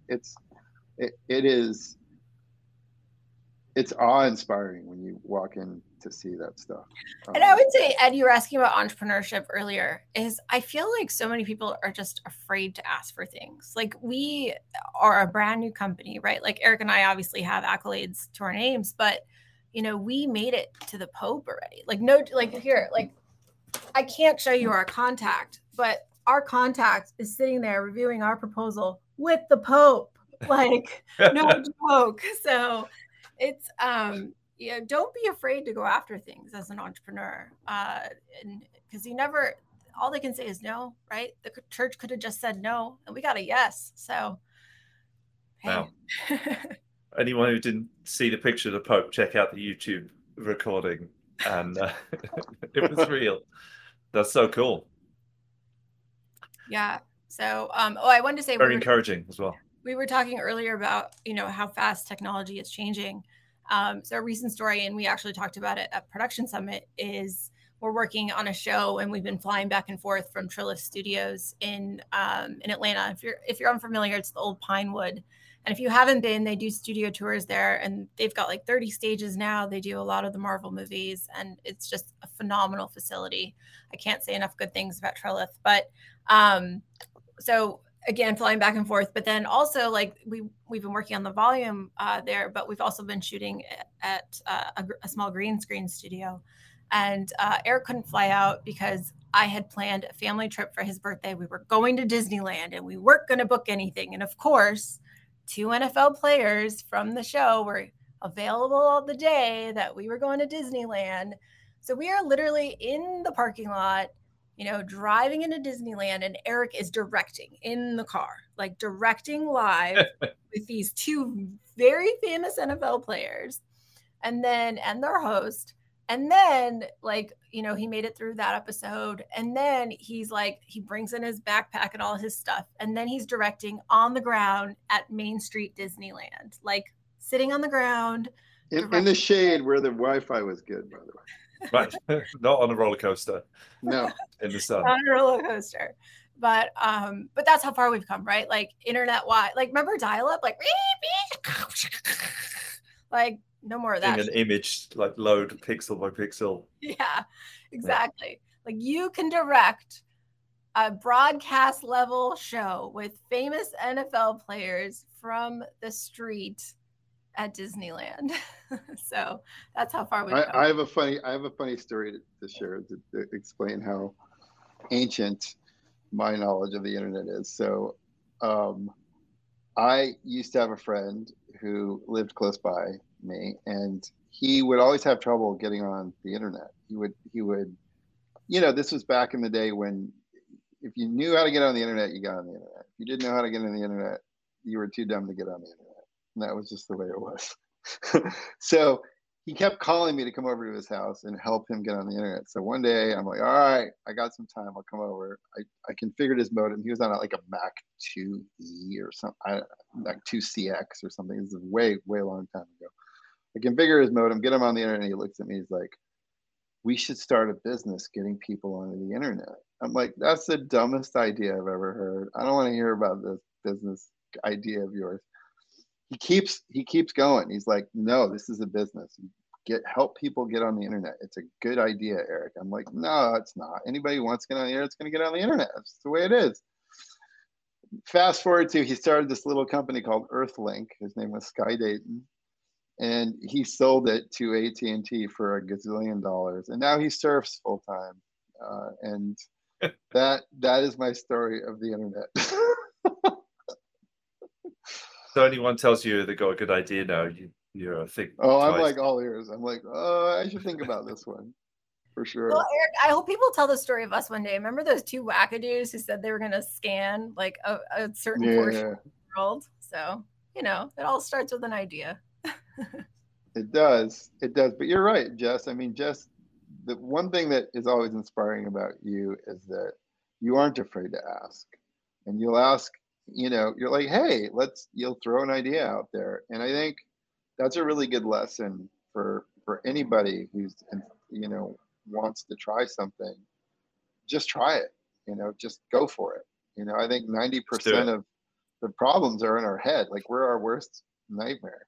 It's awe-inspiring when you walk in to see that stuff. And I would say, Ed, you were asking about entrepreneurship earlier, is I feel like so many people are just afraid to ask for things. Like, we are a brand new company, right? Like, Eric and I obviously have accolades to our names, but you know, we made it to the Pope already. Like, no, like here, like, I can't show you our contact, but our contact is sitting there reviewing our proposal with the Pope. Like, no joke. So it's, don't be afraid to go after things as an entrepreneur. And because all they can say is no, right? The church could have just said no, and we got a yes. So, hey. Wow. Anyone who didn't see the picture of the Pope, check out the YouTube recording, and it was real. That's so cool. Yeah. So, I wanted to say, very encouraging as well. We were talking earlier about, how fast technology is changing. So a recent story, and we actually talked about it at Production Summit, is we're working on a show, and we've been flying back and forth from Trilith Studios in Atlanta. If you're unfamiliar, it's the old Pinewood. And if you haven't been, they do studio tours there, and they've got like 30 stages now. They do a lot of the Marvel movies, and it's just a phenomenal facility. I can't say enough good things about Trilith, but so again, flying back and forth, but then also like we've been working on the volume there, but we've also been shooting at a small green screen studio. And Eric couldn't fly out because I had planned a family trip for his birthday. We were going to Disneyland, and we weren't going to book anything. And of course, 2 NFL players from the show were available all the day that we were going to Disneyland. So we are literally in the parking lot, driving into Disneyland, and Eric is directing in the car, like directing live with these 2 very famous NFL players and their host. And then he made it through that episode. And then he's like, he brings in his backpack and all his stuff. And then he's directing on the ground at Main Street Disneyland, like sitting on the ground. In the shade where the Wi-Fi was good, by the way. Right. Not on a roller coaster. No. In the sun. Not on a roller coaster. But that's how far we've come, right? Like, internet-wide. Like, remember dial-up? Like, like, no more of that. An image, like, load pixel by pixel. Yeah, exactly. Yeah. Like, you can direct a broadcast level show with famous NFL players from the street at Disneyland. So that's how far we've come. I have a funny story to share to explain how ancient my knowledge of the internet is. So I used to have a friend who lived close by me, and he would always have trouble getting on the internet. He would this was back in the day when if you knew how to get on the internet, you got on the internet. If you didn't know how to get on the internet, you were too dumb to get on the internet. And that was just the way it was. So he kept calling me to come over to his house and help him get on the internet. So one day I'm like, all right, I got some time. I'll come over. I configured his modem. He was on like a Mac 2E or something, like 2CX or something. This is a way, way long time ago. I configure his modem, get him on the internet. And he looks at me. He's like, we should start a business getting people onto the internet. I'm like, that's the dumbest idea I've ever heard. I don't want to hear about this business idea of yours. He keeps going. He's like, no, this is a business. Help people get on the internet. It's a good idea, Eric. I'm like, no, it's not. Anybody who wants to get on the internet, it's going to get on the internet. That's the way it is. Fast forward to, he started this little company called Earthlink. His name was Sky Dayton, and he sold it to AT&T for a gazillion dollars, and now he surfs full time. And that is my story of the internet. So anyone tells you they got a good idea now, you think. Oh, I'm like all ears. I'm like, I should think about this one for sure. Well, Eric, I hope people tell the story of us one day. Remember those two wackadoos who said they were going to scan like a certain portion of the world? So, you know, it all starts with an idea. It does. But you're right, Jess. I mean, Jess, the one thing that is always inspiring about you is that you aren't afraid to ask. And you'll ask, you know, you're like, hey, you'll throw an idea out there. And I think that's a really good lesson for anybody who's, you know, wants to try something. Just try it, you know, just go for it. You know, I think 90% of the problems are in our head. Like, we're our worst nightmare.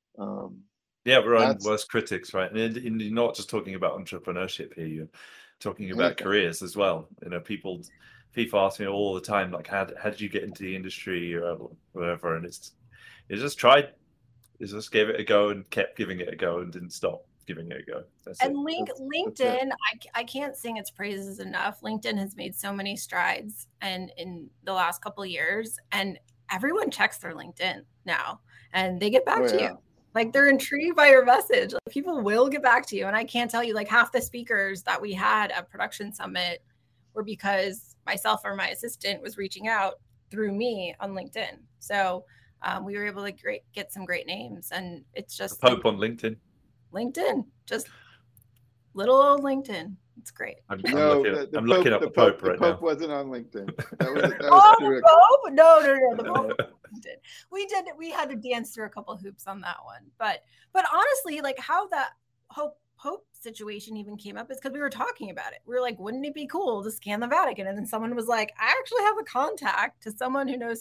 Yeah, we're our worst critics, right? And you're not just talking about entrepreneurship here, you're talking about careers as well. You know, people ask me all the time, like, how did you get into the industry or whatever? And it's just tried. It's just gave it a go and kept giving it a go and didn't stop giving it a go. LinkedIn, I can't sing its praises enough. LinkedIn has made so many strides and in the last couple of years, and everyone checks their LinkedIn now and they get back to you. Like, they're intrigued by your message. Like, people will get back to you. And I can't tell you, like, half the speakers that we had at Production Summit were because myself or my assistant was reaching out through me on LinkedIn. So we were able to get some great names. And it's just the Pope on LinkedIn. LinkedIn, just little old LinkedIn. It's great. I'm looking up the Pope right now. The Pope wasn't on LinkedIn. That was the Pope? No. The Pope. We had to dance through a couple of hoops on that one. But honestly, like, how that Pope situation even came up is because we were talking about it. We were like, wouldn't it be cool to scan the Vatican? And then someone was like, I actually have a contact to someone who knows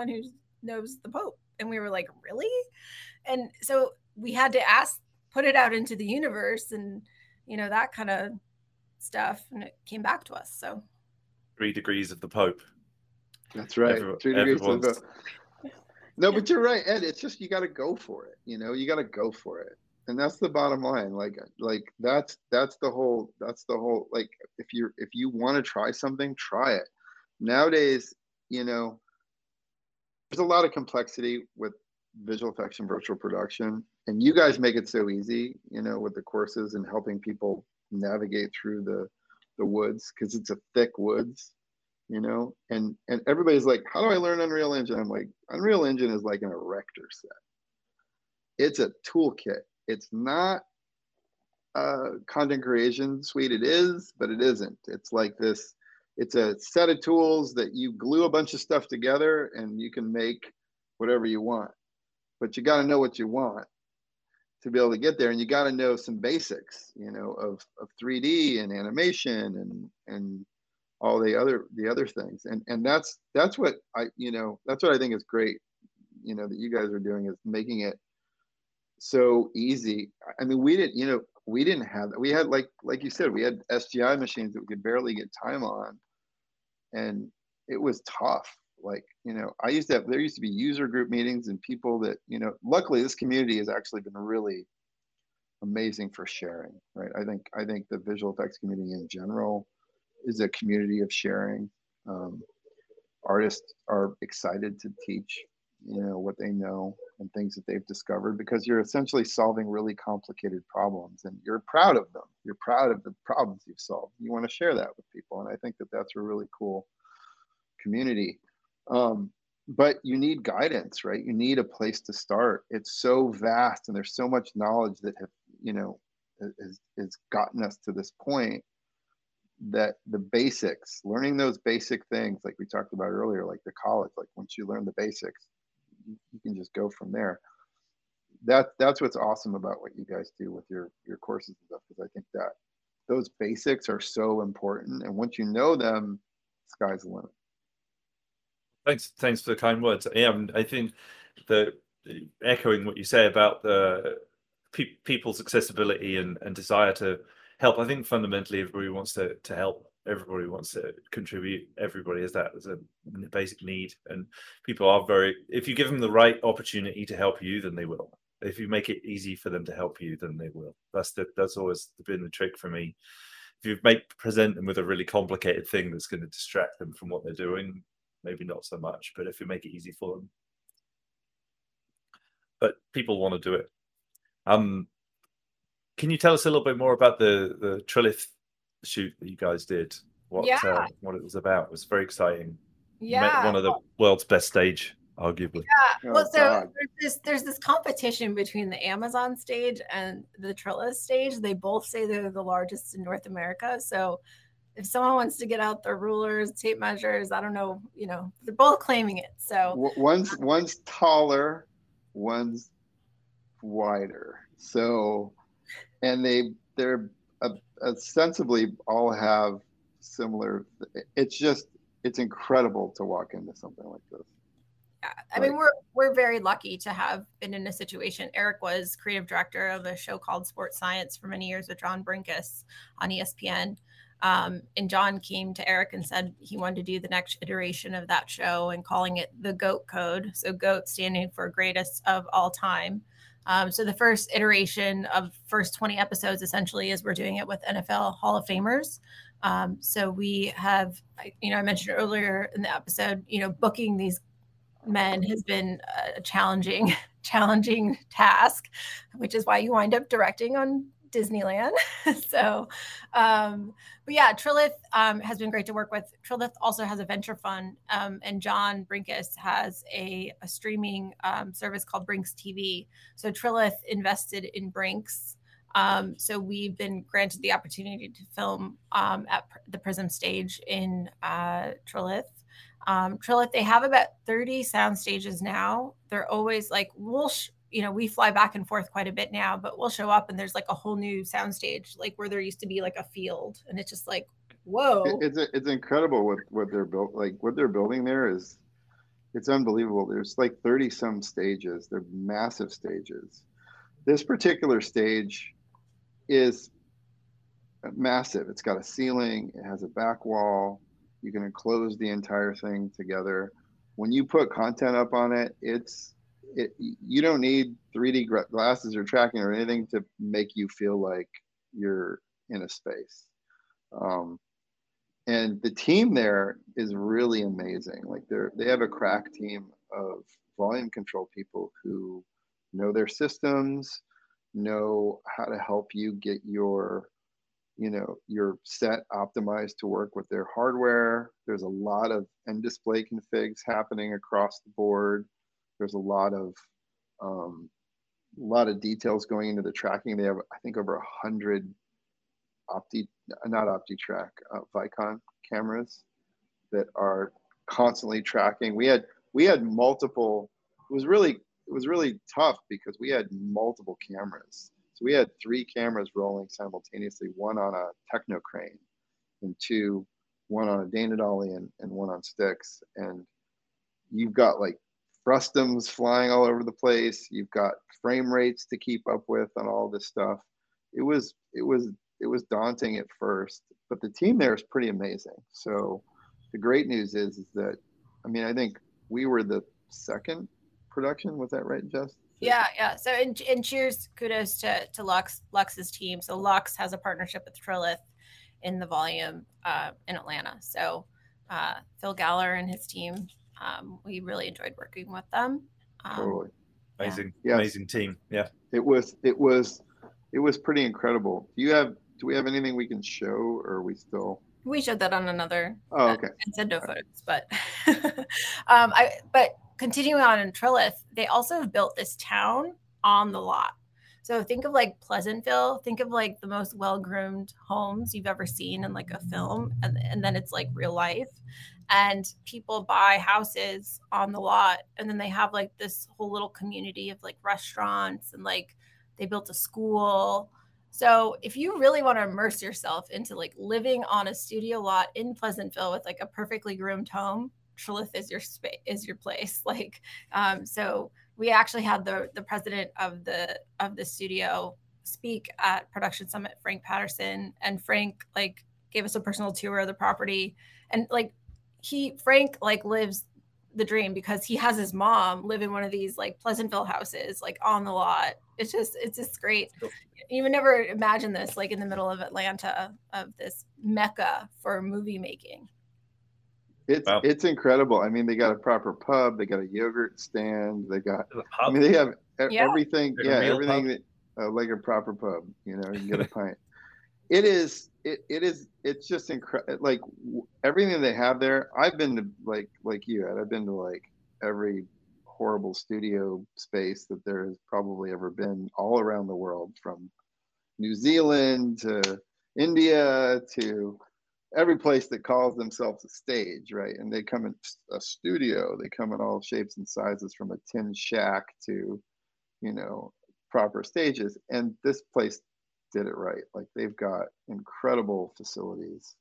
the Pope. And we were like, really? And so we had to put it out into the universe and, you know, that kind of stuff. And it came back to us. So 3 degrees of the Pope. That's right. 3 degrees of the Pope. No, but you're right, Ed. It's just, you got to go for it. You know, you got to go for it. And that's the bottom line. Like that's the whole, like, if you want to try something, try it. Nowadays, you know, there's a lot of complexity with visual effects and virtual production, and you guys make it so easy, you know, with the courses and helping people navigate through the woods, because it's a thick woods, you know, and everybody's like, how do I learn Unreal Engine? I'm like, Unreal Engine is like an erector set. It's a toolkit. It's not a content creation suite. It is, but it isn't. It's like this. It's a set of tools that you glue a bunch of stuff together and you can make whatever you want. But you got to know what you want to be able to get there. And you got to know some basics, you know, of 3D and animation and all the other things. And that's what that's what I think is great, you know, that you guys are doing, is making it so easy. I mean, we didn't have that. We had, like you said, we had SGI machines that we could barely get time on, and it was tough. Like, you know, there used to be user group meetings and people that, you know, luckily this community has actually been really amazing for sharing, right? I think the visual effects community in general is a community of sharing. Artists are excited to teach, you know, what they know and things that they've discovered, because you're essentially solving really complicated problems and you're proud of them. You're proud of the problems you've solved. You want to share that with people. And I think that that's a really cool community. But you need guidance, right? You need a place to start. It's so vast and there's so much knowledge that has gotten us to this point, that the basics, learning those basic things, like we talked about earlier, like the college, like once you learn the basics, you can just go from there. That's what's awesome about what you guys do with your courses and stuff, because I think that those basics are so important, and once you know them, sky's the limit. Thanks for the kind words. Yeah, I think that echoing what you say about the people's accessibility and desire to help. I think fundamentally everybody wants to help. Everybody wants to contribute. Everybody has that as a basic need, and people are if you give them the right opportunity to help you, then they will. If you make it easy for them to help you, then they will. That's always been the trick for me. If you present them with a really complicated thing that's going to distract them from what they're doing, maybe not so much. But if you make it easy for them, but people want to do it. Can you tell us a little bit more about the Trilith shoot that you guys did? What it was about? It was very exciting. Yeah, one of the world's best stage, arguably. Yeah. Well, so there's this competition between the Amazon stage and the Trilith stage. They both say they're the largest in North America. So if someone wants to get out their rulers, tape measures, I don't know, they're both claiming it. So one's taller, one's wider. So, and they're ostensibly all have similar. It's incredible to walk into something like this. Yeah, I mean, we're very lucky to have been in a situation. Eric was creative director of a show called Sports Science for many years with John Brinkus on ESPN. And John came to Eric and said he wanted to do the next iteration of that show and calling it the GOAT Code. So GOAT standing for greatest of all time. So the first iteration of first 20 episodes essentially is we're doing it with NFL Hall of Famers. So we have, I mentioned earlier in the episode, booking these men has been a challenging task, which is why you wind up directing on Disneyland. So, but yeah, Trilith has been great to work with. Trilith also has a venture fund, and John Brinkus has a streaming service called Brinks TV. So Trilith invested in Brinks. So we've been granted the opportunity to film at the Prism stage in Trilith. Trilith, they have about 30 sound stages now. They're always like, we fly back and forth quite a bit now, but we'll show up and there's like a whole new sound stage, like where there used to be like a field, and it's just like, whoa. It's incredible what they're built. Like what they're building there it's unbelievable. There's like 30 some stages. They're massive stages. This particular stage is massive. It's got a ceiling. It has a back wall. You can enclose the entire thing together. When you put content up on it, you don't need 3D glasses or tracking or anything to make you feel like you're in a space. And the team there is really amazing. Like they have a crack team of volume control people who know their systems, know how to help you get your set optimized to work with their hardware. There's a lot of end display configs happening across the board. There's a lot of details going into the tracking. They have, I think, over 100 Vicon cameras that are constantly tracking. We had multiple. It was really tough because we had multiple cameras. So we had 3 cameras rolling simultaneously, one on a Techno crane, and one on a Dana Dolly and one on sticks. And you've got like frustums flying all over the place. You've got frame rates to keep up with on all this stuff. It was daunting at first, but the team there is pretty amazing. So the great news is that, I think we were the second production. Was that right, Jess? Yeah. So and cheers, kudos to Lux's team. So Lux has a partnership with Trilith in the volume in Atlanta. So Phil Galler and his team, we really enjoyed working with them. Totally amazing team. Yeah, it was pretty incredible. Do we have anything we can show, or are we still? We showed that on another. Oh, okay. Nintendo photos, but but continuing on in Trilith, they also have built this town on the lot. So think of like Pleasantville. Think of like the most well-groomed homes you've ever seen in like a film, and then it's like real life. And people buy houses on the lot, and then they have like this whole little community of like restaurants, and like they built a school. So if you really want to immerse yourself into like living on a studio lot in Pleasantville with like a perfectly groomed home, Trelith is your space, is your place. Like, so we actually had the president of the studio speak at Production Summit, Frank Patterson, and Frank like gave us a personal tour of the property, and like Frank like lives the dream because he has his mom live in one of these like Pleasantville houses like on the lot. It's just great. You would never imagine this like in the middle of Atlanta, of this mecca for movie making. It's incredible. I mean, they got a proper pub, they got a yogurt stand, they got, I mean, they have everything. Yeah, everything that, like a proper pub, you know, you can get a pint. It's just incredible. Like everything they have there. I've been to like you, Ed, I've been to like every horrible studio space that there has probably ever been all around the world, from New Zealand to India to every place that calls themselves a stage, right? And they come in a studio, they come in all shapes and sizes, from a tin shack to, you know, proper stages. And this place did it right. Like they've got incredible facilities,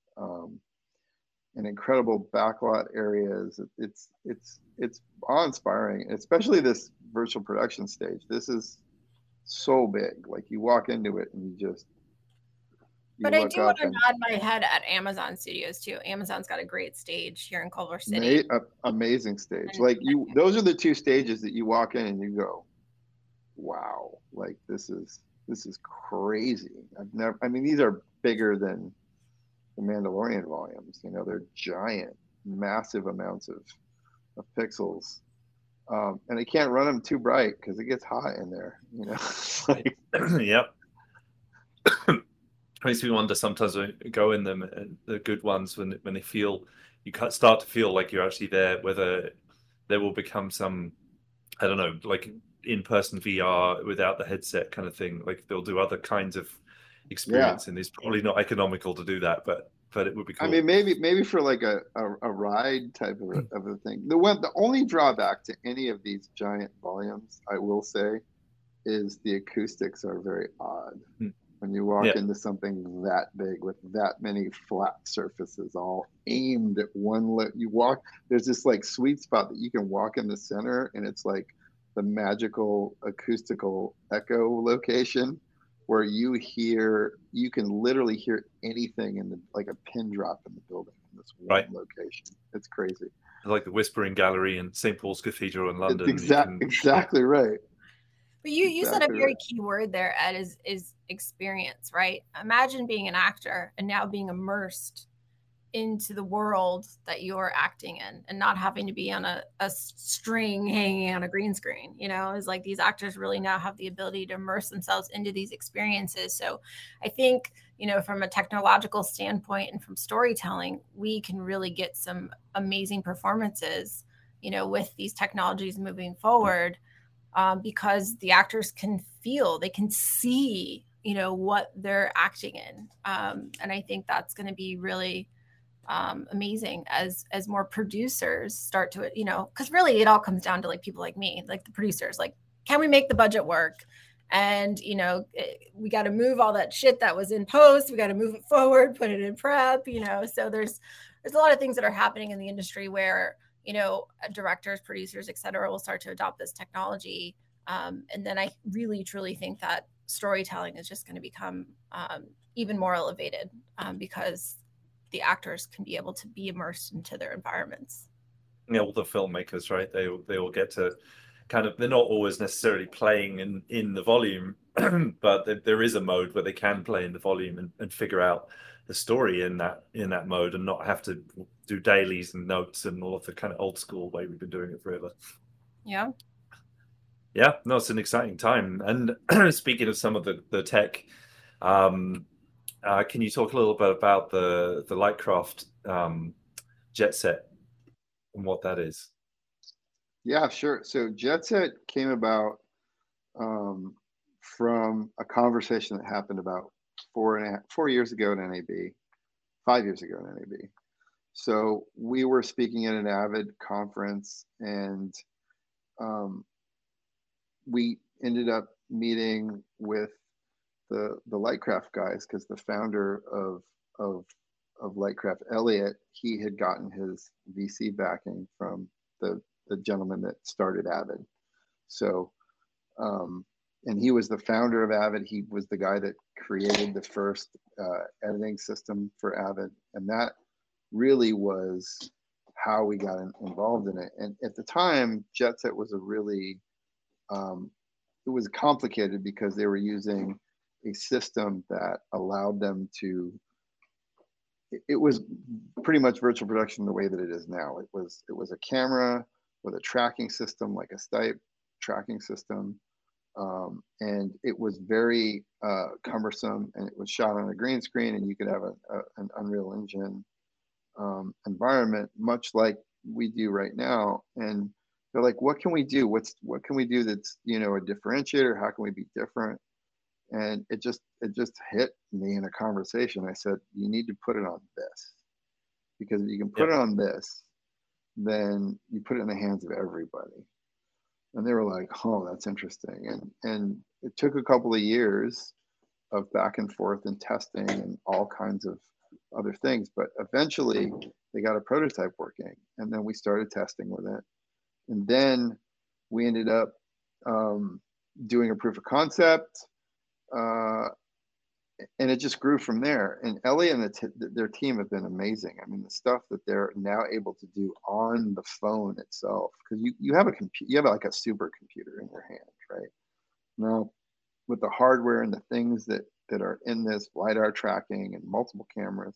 and incredible backlot areas. It's awe-inspiring, especially this virtual production stage. This is so big. Like you walk into it and you just, but I do want to nod my head at Amazon Studios too. Amazon's got a great stage here in Culver City. Amazing stage. Like those are the two stages that you walk in and you go, wow, like this is crazy. I mean, these are bigger than the Mandalorian volumes. You know, they're giant, massive amounts of pixels. And they can't run them too bright because it gets hot in there, you know. Like, yep. Makes me wonder sometimes when you go in them, the good ones, when they feel, you start to feel like you're actually there, whether there will become some, I don't know, like in-person VR without the headset kind of thing. Like they'll do other kinds of experience, and it's probably not economical to do that, but it would be cool. I mean, maybe for like a ride type of a thing. The only drawback to any of these giant volumes, I will say, is the acoustics are very odd. When you walk into something that big with that many flat surfaces all aimed at one, there's this like sweet spot that you can walk in the center, and it's like the magical acoustical echo location where you can literally hear anything in the, like a pin drop in the building in this one location. It's crazy. Like the Whispering Gallery in St. Paul's Cathedral in London. Exactly right. But you said a very key word there, Ed, is experience, right? Imagine being an actor and now being immersed into the world that you're acting in and not having to be on a string hanging on a green screen. You know, it's like these actors really now have the ability to immerse themselves into these experiences. So I think, you know, from a technological standpoint and from storytelling, we can really get some amazing performances, you know, with these technologies moving forward. Because the actors can feel, they can see, you know, what they're acting in. And I think that's going to be really amazing as more producers start to, you know, because really it all comes down to like people like me, like the producers, like, can we make the budget work? And, you know, we got to move all that shit that was in post. We got to move it forward, put it in prep, you know. So there's a lot of things that are happening in the industry where, you know, directors, producers, et cetera, will start to adopt this technology. And then I really, truly think that storytelling is just going to become even more elevated because the actors can be able to be immersed into their environments. Yeah, all the filmmakers, right? They all get to kind of, they're not always necessarily playing in the volume, but there is a mode where they can play in the volume and figure out the story in that mode and not have to do dailies and notes and all of the kind of old school way we've been doing it forever. Yeah. Yeah, no, it's an exciting time. And speaking of some of the tech, can you talk a little bit about the Lightcraft JetSet and what that is? Yeah, sure. So JetSet came about from a conversation that happened about 4 years ago at NAB, 5 years ago at NAB. So we were speaking at an Avid conference, and we ended up meeting with the Lightcraft guys because the founder of Lightcraft, Elliot, he had gotten his VC backing from the gentleman that started Avid. So, and he was the founder of Avid. He was the guy that created the first editing system for Avid, and that really was how we got involved in it. And at the time, JetSet was a really, it was complicated because they were using a system that allowed them to, it was pretty much virtual production the way that it is now. It was a camera with a tracking system, like a Stipe tracking system. And it was very cumbersome, and it was shot on a green screen, and you could have an Unreal Engine environment, much like we do right now. And they're like, what can we do? What can we do that's, you know, a differentiator? How can we be different? And it just hit me in a conversation. I said, you need to put it on this, because if you can put it on this, then you put it in the hands of everybody. And they were like, oh, that's interesting. And it took a couple of years of back and forth and testing and all kinds of other things. But eventually they got a prototype working, and then we started testing with it. And then we ended up doing a proof of concept. And it just grew from there. And Ellie and their team have been amazing. I mean, the stuff that they're now able to do on the phone itself, because you have you have like a supercomputer in your hand, right? Now, with the hardware and the things that are in this LiDAR tracking and multiple cameras,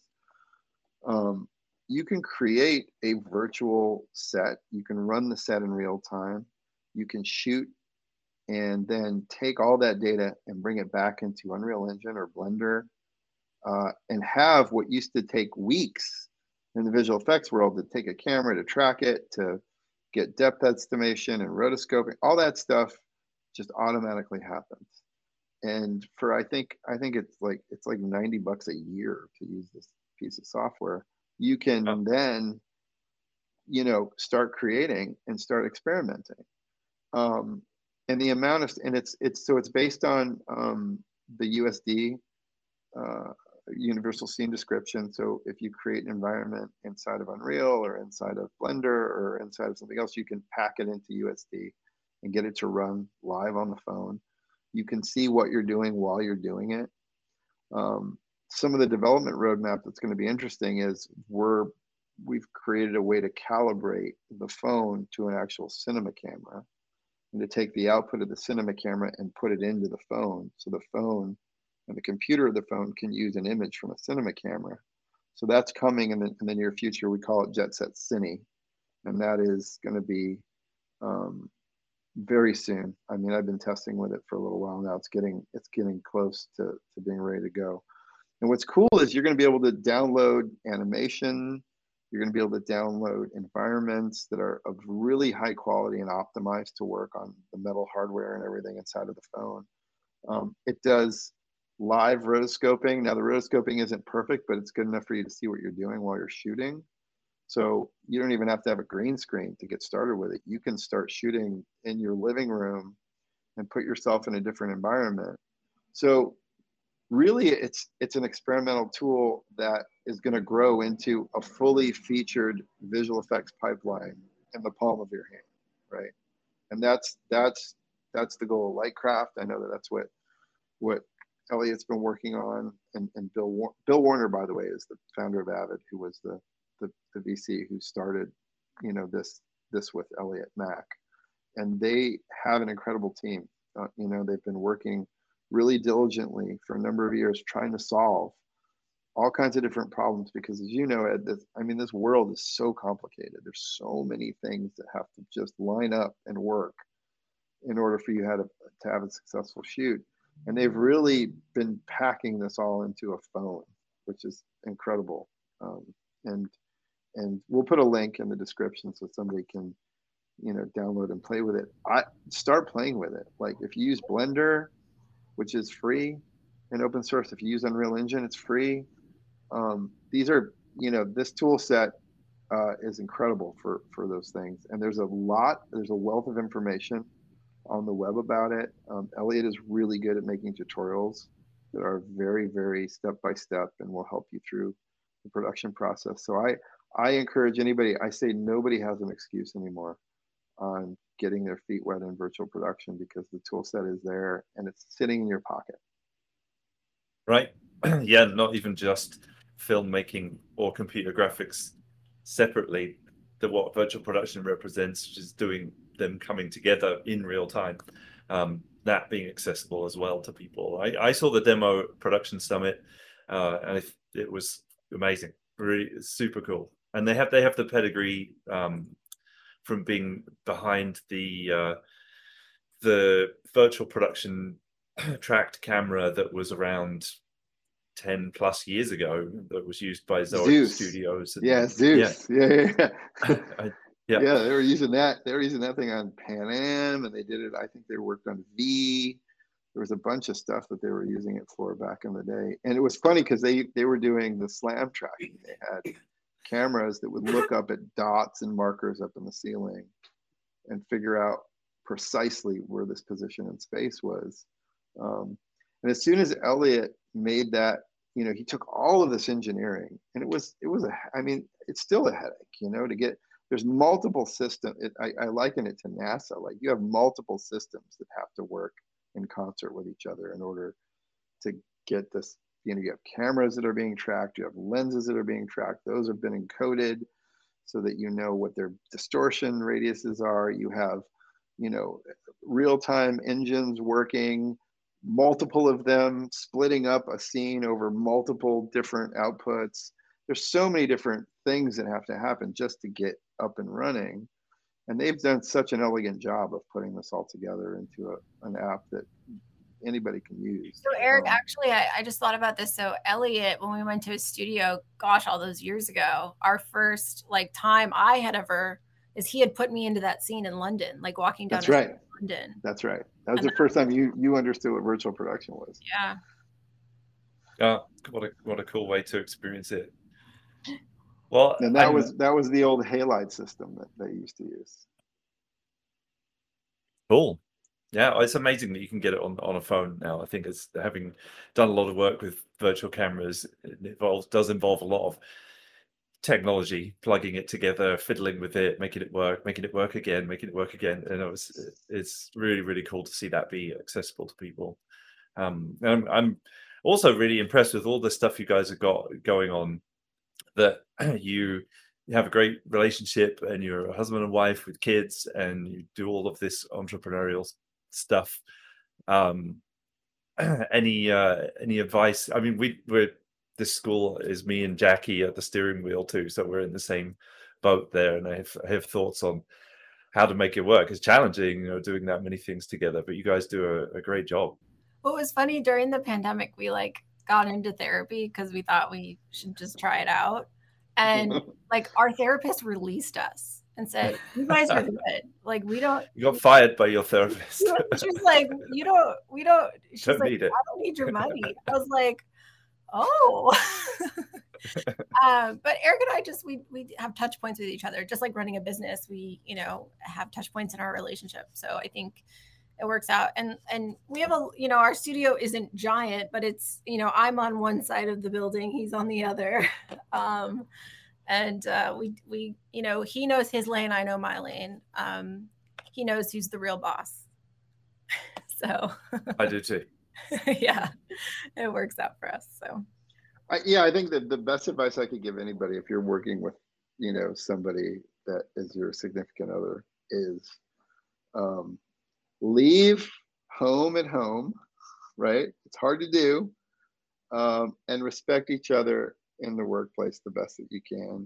you can create a virtual set. You can run the set in real time. You can shoot and then take all that data and bring it back into Unreal Engine or Blender, and have what used to take weeks in the visual effects world to take a camera to track it, to get depth estimation and rotoscoping, all that stuff just automatically happens. And for I think it's like $90 a year to use this piece of software. You can then, you know, start creating and start experimenting. And the amount of, and it's based on the USD, Universal Scene Description. So if you create an environment inside of Unreal or inside of Blender or inside of something else, you can pack it into USD and get it to run live on the phone. You can see what you're doing while you're doing it. Some of the development roadmap that's going to be interesting is we've created a way to calibrate the phone to an actual cinema camera, and to take the output of the cinema camera and put it into the phone. So the phone and the computer of the phone can use an image from a cinema camera. So that's coming in the near future. We call it JetSet Cine. And that is going to be very soon. I mean, I've been testing with it for a little while now. It's getting close to being ready to go. And what's cool is you're going to be able to download animation. You're going to be able to download environments that are of really high quality and optimized to work on the metal hardware and everything inside of the phone. It does live rotoscoping. Now, the rotoscoping isn't perfect, but it's good enough for you to see what you're doing while you're shooting. So you don't even have to have a green screen to get started with it. You can start shooting in your living room and put yourself in a different environment. So really, it's an experimental tool that is going to grow into a fully featured visual effects pipeline in the palm of your hand, right? And that's the goal of Lightcraft. I know that's what Elliot's been working on, and Bill Warner, by the way, is the founder of Avid, who was the VC who started, you know, this with Elliot Mack, and they have an incredible team. You know, they've been working really diligently for a number of years trying to solve all kinds of different problems, because as you know, Ed, this world is so complicated. There's so many things that have to just line up and work in order for you to have a successful shoot. And they've really been packing this all into a phone, which is incredible. And we'll put a link in the description so somebody can, you know, download and play with it. Start playing with it. Like if you use Blender, which is free and open source, if you use Unreal Engine, it's free. These are, you know, this tool set is incredible for those things. And there's a wealth of information on the web about it. Elliot is really good at making tutorials that are very, very step-by-step and will help you through the production process. So I encourage anybody, I say nobody has an excuse anymore on getting their feet wet in virtual production, because the tool set is there and it's sitting in your pocket. Right. Yeah, not even just filmmaking or computer graphics separately. What virtual production represents, which is doing them coming together in real time, that being accessible as well to people. I saw the demo production summit, and it was amazing, really super cool. And they have the pedigree from being behind the virtual production tracked camera that was around 10 plus years ago, that was used by Zoic Studios. Yeah, Zeus. Yeah. Yeah. Yeah, they were using that. They were using that thing on Pan Am, and they did it. I think they worked on V. There was a bunch of stuff that they were using it for back in the day. And it was funny because they were doing the slam tracking. They had cameras that would look up at dots and markers up in the ceiling and figure out precisely where this position in space was. And as soon as Elliot made that, you know, he took all of this engineering, and it's still a headache, you know, to get. There's multiple systems. I liken it to NASA. Like, you have multiple systems that have to work in concert with each other in order to get this. You know, you have cameras that are being tracked. You have lenses that are being tracked. Those have been encoded so that you know what their distortion radiuses are. You have, you know, real-time engines working, multiple of them splitting up a scene over multiple different outputs. There's so many different things that have to happen just to get up and running. And they've done such an elegant job of putting this all together into an app that anybody can use. So Eric, actually, I just thought about this. So Elliot, when we went to his studio, gosh, all those years ago, our first time I had ever, is he had put me into that scene in London, like walking down London. That's right. That was the first time you understood what virtual production was. Yeah. What a cool way to experience it. Well, and that was the old halide system that they used to use. Cool. Yeah, it's amazing that you can get it on a phone now. I think, it's having done a lot of work with virtual cameras, it does involve a lot of technology, plugging it together, fiddling with it, making it work again. And it's really, really cool to see that be accessible to people. And I'm also really impressed with all the stuff you guys have got going on, that you have a great relationship and you're a husband and wife with kids and you do all of this entrepreneurial stuff. Any advice? I mean, this school is me and Jackie at the steering wheel too, so we're in the same boat there, and I have thoughts on how to make it work. It's challenging, you know, doing that many things together, but you guys do a great job. What was funny, during the pandemic, we got into therapy because we thought we should just try it out. And our therapist released us and said, "You guys are good. We don't." You got fired by your therapist. She's like, "We don't." She's don't like, need it. "I don't need your money." I was like, "Oh." But Eric and I we have touch points with each other, just like running a business. We, have touch points in our relationship. So I think it works out. And we have our studio isn't giant, but it's, I'm on one side of the building, he's on the other. And we he knows his lane, I know my lane. He knows who's the real boss. So I do too. Yeah, it works out for us. So I think that the best advice I could give anybody, if you're working with, somebody that is your significant other, is leave home at home, right? It's hard to do, and respect each other in the workplace the best that you can.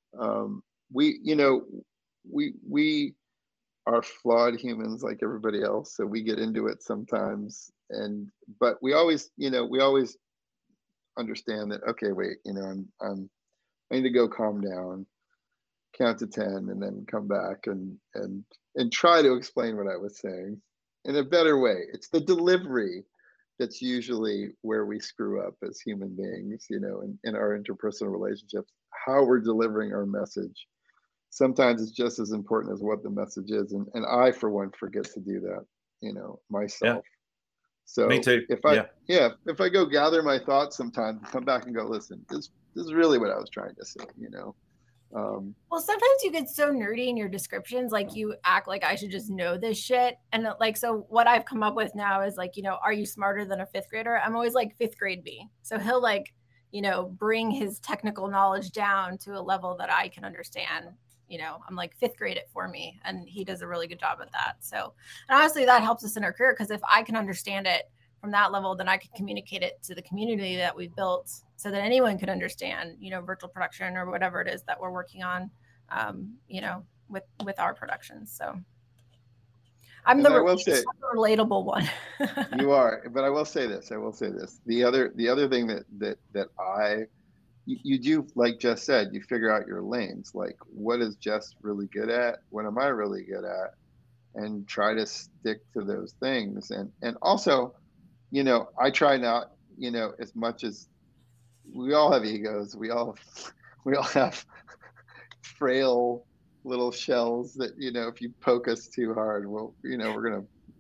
We are flawed humans like everybody else, so we get into it sometimes, but we always understand that, okay, wait, I need to go calm down, count to 10, and then come back and try to explain what I was saying in a better way. It's the delivery that's usually where we screw up as human beings, in our interpersonal relationships, how we're delivering our message. Sometimes it's just as important as what the message is. And I, for one, forget to do that, myself. Yeah. So me too. If I go gather my thoughts sometimes, come back and go, listen, this is really what I was trying to say, Well, sometimes you get so nerdy in your descriptions, like you act like I should just know this shit. And like, so what I've come up with now is like, are you smarter than a fifth grader? I'm always like fifth grade me. So he'll like, bring his technical knowledge down to a level that I can understand. I'm like fifth grade it for me, and he does a really good job at that. So, and honestly, that helps us in our career, because if I can understand it from that level, then I can communicate it to the community that we've built so that anyone could understand, virtual production or whatever it is that we're working on, with our productions. So I'm the relatable one. You are, but I will say this. The other thing that you do, like Jess said, you figure out your lanes. Like, what is Jess really good at? What am I really good at? And try to stick to those things. And also, I try not, as much as we all have egos, we all have frail little shells that, if you poke us too hard, we're gonna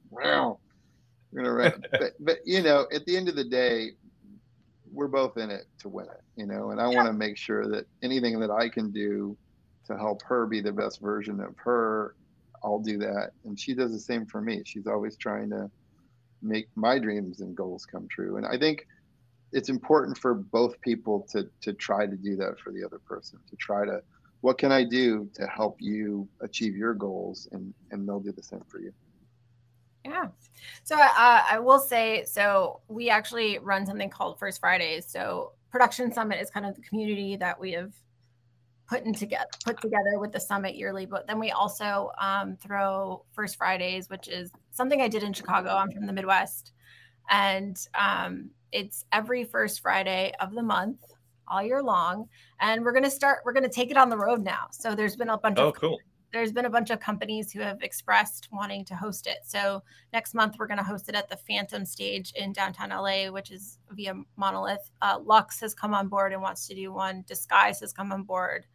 but at the end of the day, we're both in it to win it, and I want to make sure that anything that I can do to help her be the best version of her, I'll do that. And she does the same for me. She's always trying to make my dreams and goals come true. And I think it's important for both people to try to do that for the other person, to try to, what can I do to help you achieve your goals? And they'll do the same for you. Yeah. So I will say, so we actually run something called First Fridays. So Production Summit is kind of the community that we have put together with the summit yearly. But then we also throw First Fridays, which is something I did in Chicago. I'm from the Midwest. And it's every first Friday of the month, all year long. And we're going to take it on the road now. So there's been a bunch There's been a bunch of companies who have expressed wanting to host it. So next month, we're going to host it at the Phantom Stage in downtown LA, which is via Monolith. Lux has come on board and wants to do one. Disguise has come on board.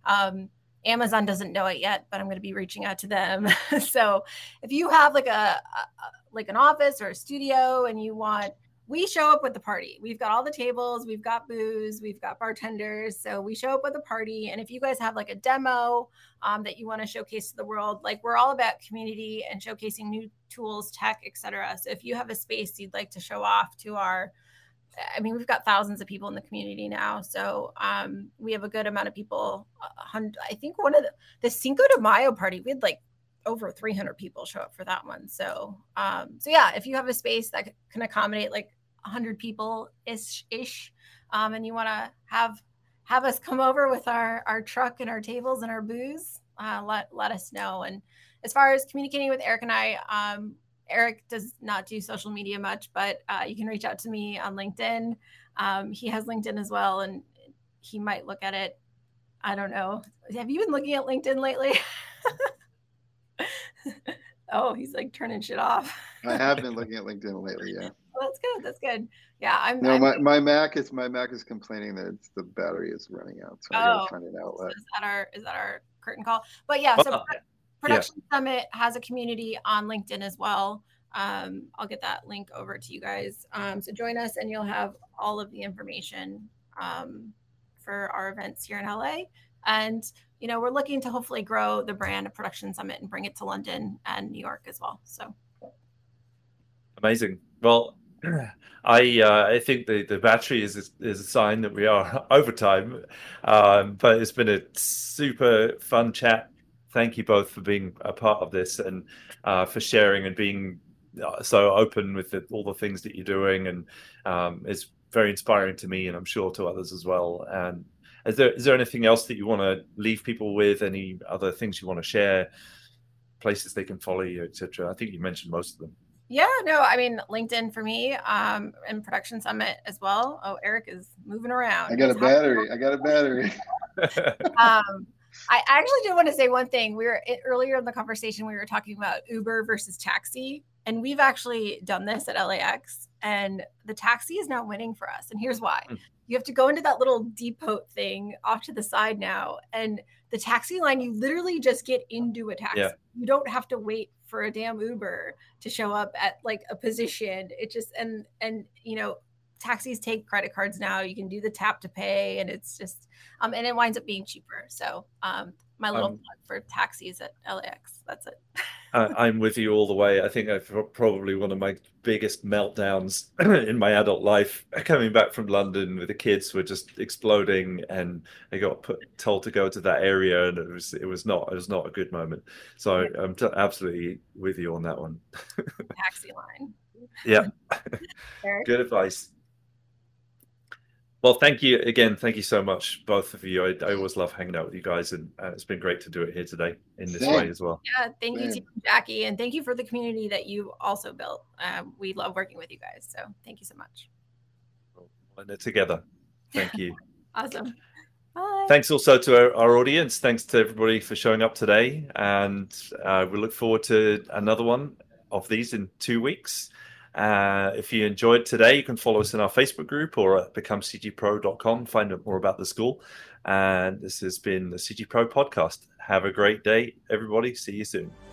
Amazon doesn't know it yet, but I'm going to be reaching out to them. So if you have like an office or a studio and we show up with the party. We've got all the tables, we've got booze, we've got bartenders. So we show up with a party. And if you guys have like a demo that you want to showcase to the world, like we're all about community and showcasing new tools, tech, etc. So if you have a space you'd like to show off to we've got thousands of people in the community now. So we have a good amount of people. I think one of the Cinco de Mayo party, we had like over 300 people show up for that one. So yeah, if you have a space that can accommodate like 100 people ish, and you want to have us come over with our truck and our tables and our booze, let us know. And as far as communicating with Eric and I, Eric does not do social media much, but you can reach out to me on LinkedIn. He has LinkedIn as well, and he might look at it. I don't know. Have you been looking at LinkedIn lately? Oh, he's like turning shit off. I have been looking at LinkedIn lately. Yeah. Well, that's good. Yeah, my Mac is complaining that the battery is running out, so I gotta find an outlet. So is that our curtain call? But yeah, so Production Summit has a community on LinkedIn as well. I'll get that link over to you guys. So join us, and you'll have all of the information for our events here in LA. And we're looking to hopefully grow the brand of Production Summit and bring it to London and New York as well. So amazing. Well, I think the battery is a sign that we are over time, but it's been a super fun chat. Thank you both for being a part of this and for sharing and being so open with all the things that you're doing. And it's very inspiring to me, and I'm sure to others as well. And is there anything else that you want to leave people with? Any other things you want to share? Places they can follow you, etc. I think you mentioned most of them. Yeah, no, I mean, LinkedIn for me, and Production Summit as well. Oh, Eric is moving around. I got a battery. I actually did want to say one thing. Earlier in the conversation, we were talking about Uber versus taxi, and we've actually done this at LAX, and the taxi is now winning for us. And here's why. You have to go into that little depot thing off to the side now, and the taxi line, you literally just get into a taxi. Yeah. You don't have to wait for a damn Uber to show up at like a position. It just, and taxis take credit cards now. You can do the tap to pay, and it's just and it winds up being cheaper. So my little plug for taxis at LAX. That's it. I'm with you all the way. I think I've probably one of my biggest meltdowns in my adult life coming back from London with the kids were just exploding, and I got told to go to that area, and it was not a good moment. So I'm absolutely with you on that one. Taxi line. Yeah. Good advice. Well, thank you again. Thank you so much, both of you. I always love hanging out with you guys, and it's been great to do it here today in this way as well. Yeah, thank you, Jackie, and thank you for the community that you also built. We love working with you guys, so thank you so much. And they're together. Thank you. Awesome. Bye. Thanks also to our audience. Thanks to everybody for showing up today, and we look forward to another one of these in 2 weeks. If you enjoyed today, you can follow us in our Facebook group or at becomecgpro.com. Find out more about the school. And this has been the CG Pro podcast. Have a great day, everybody. See you soon.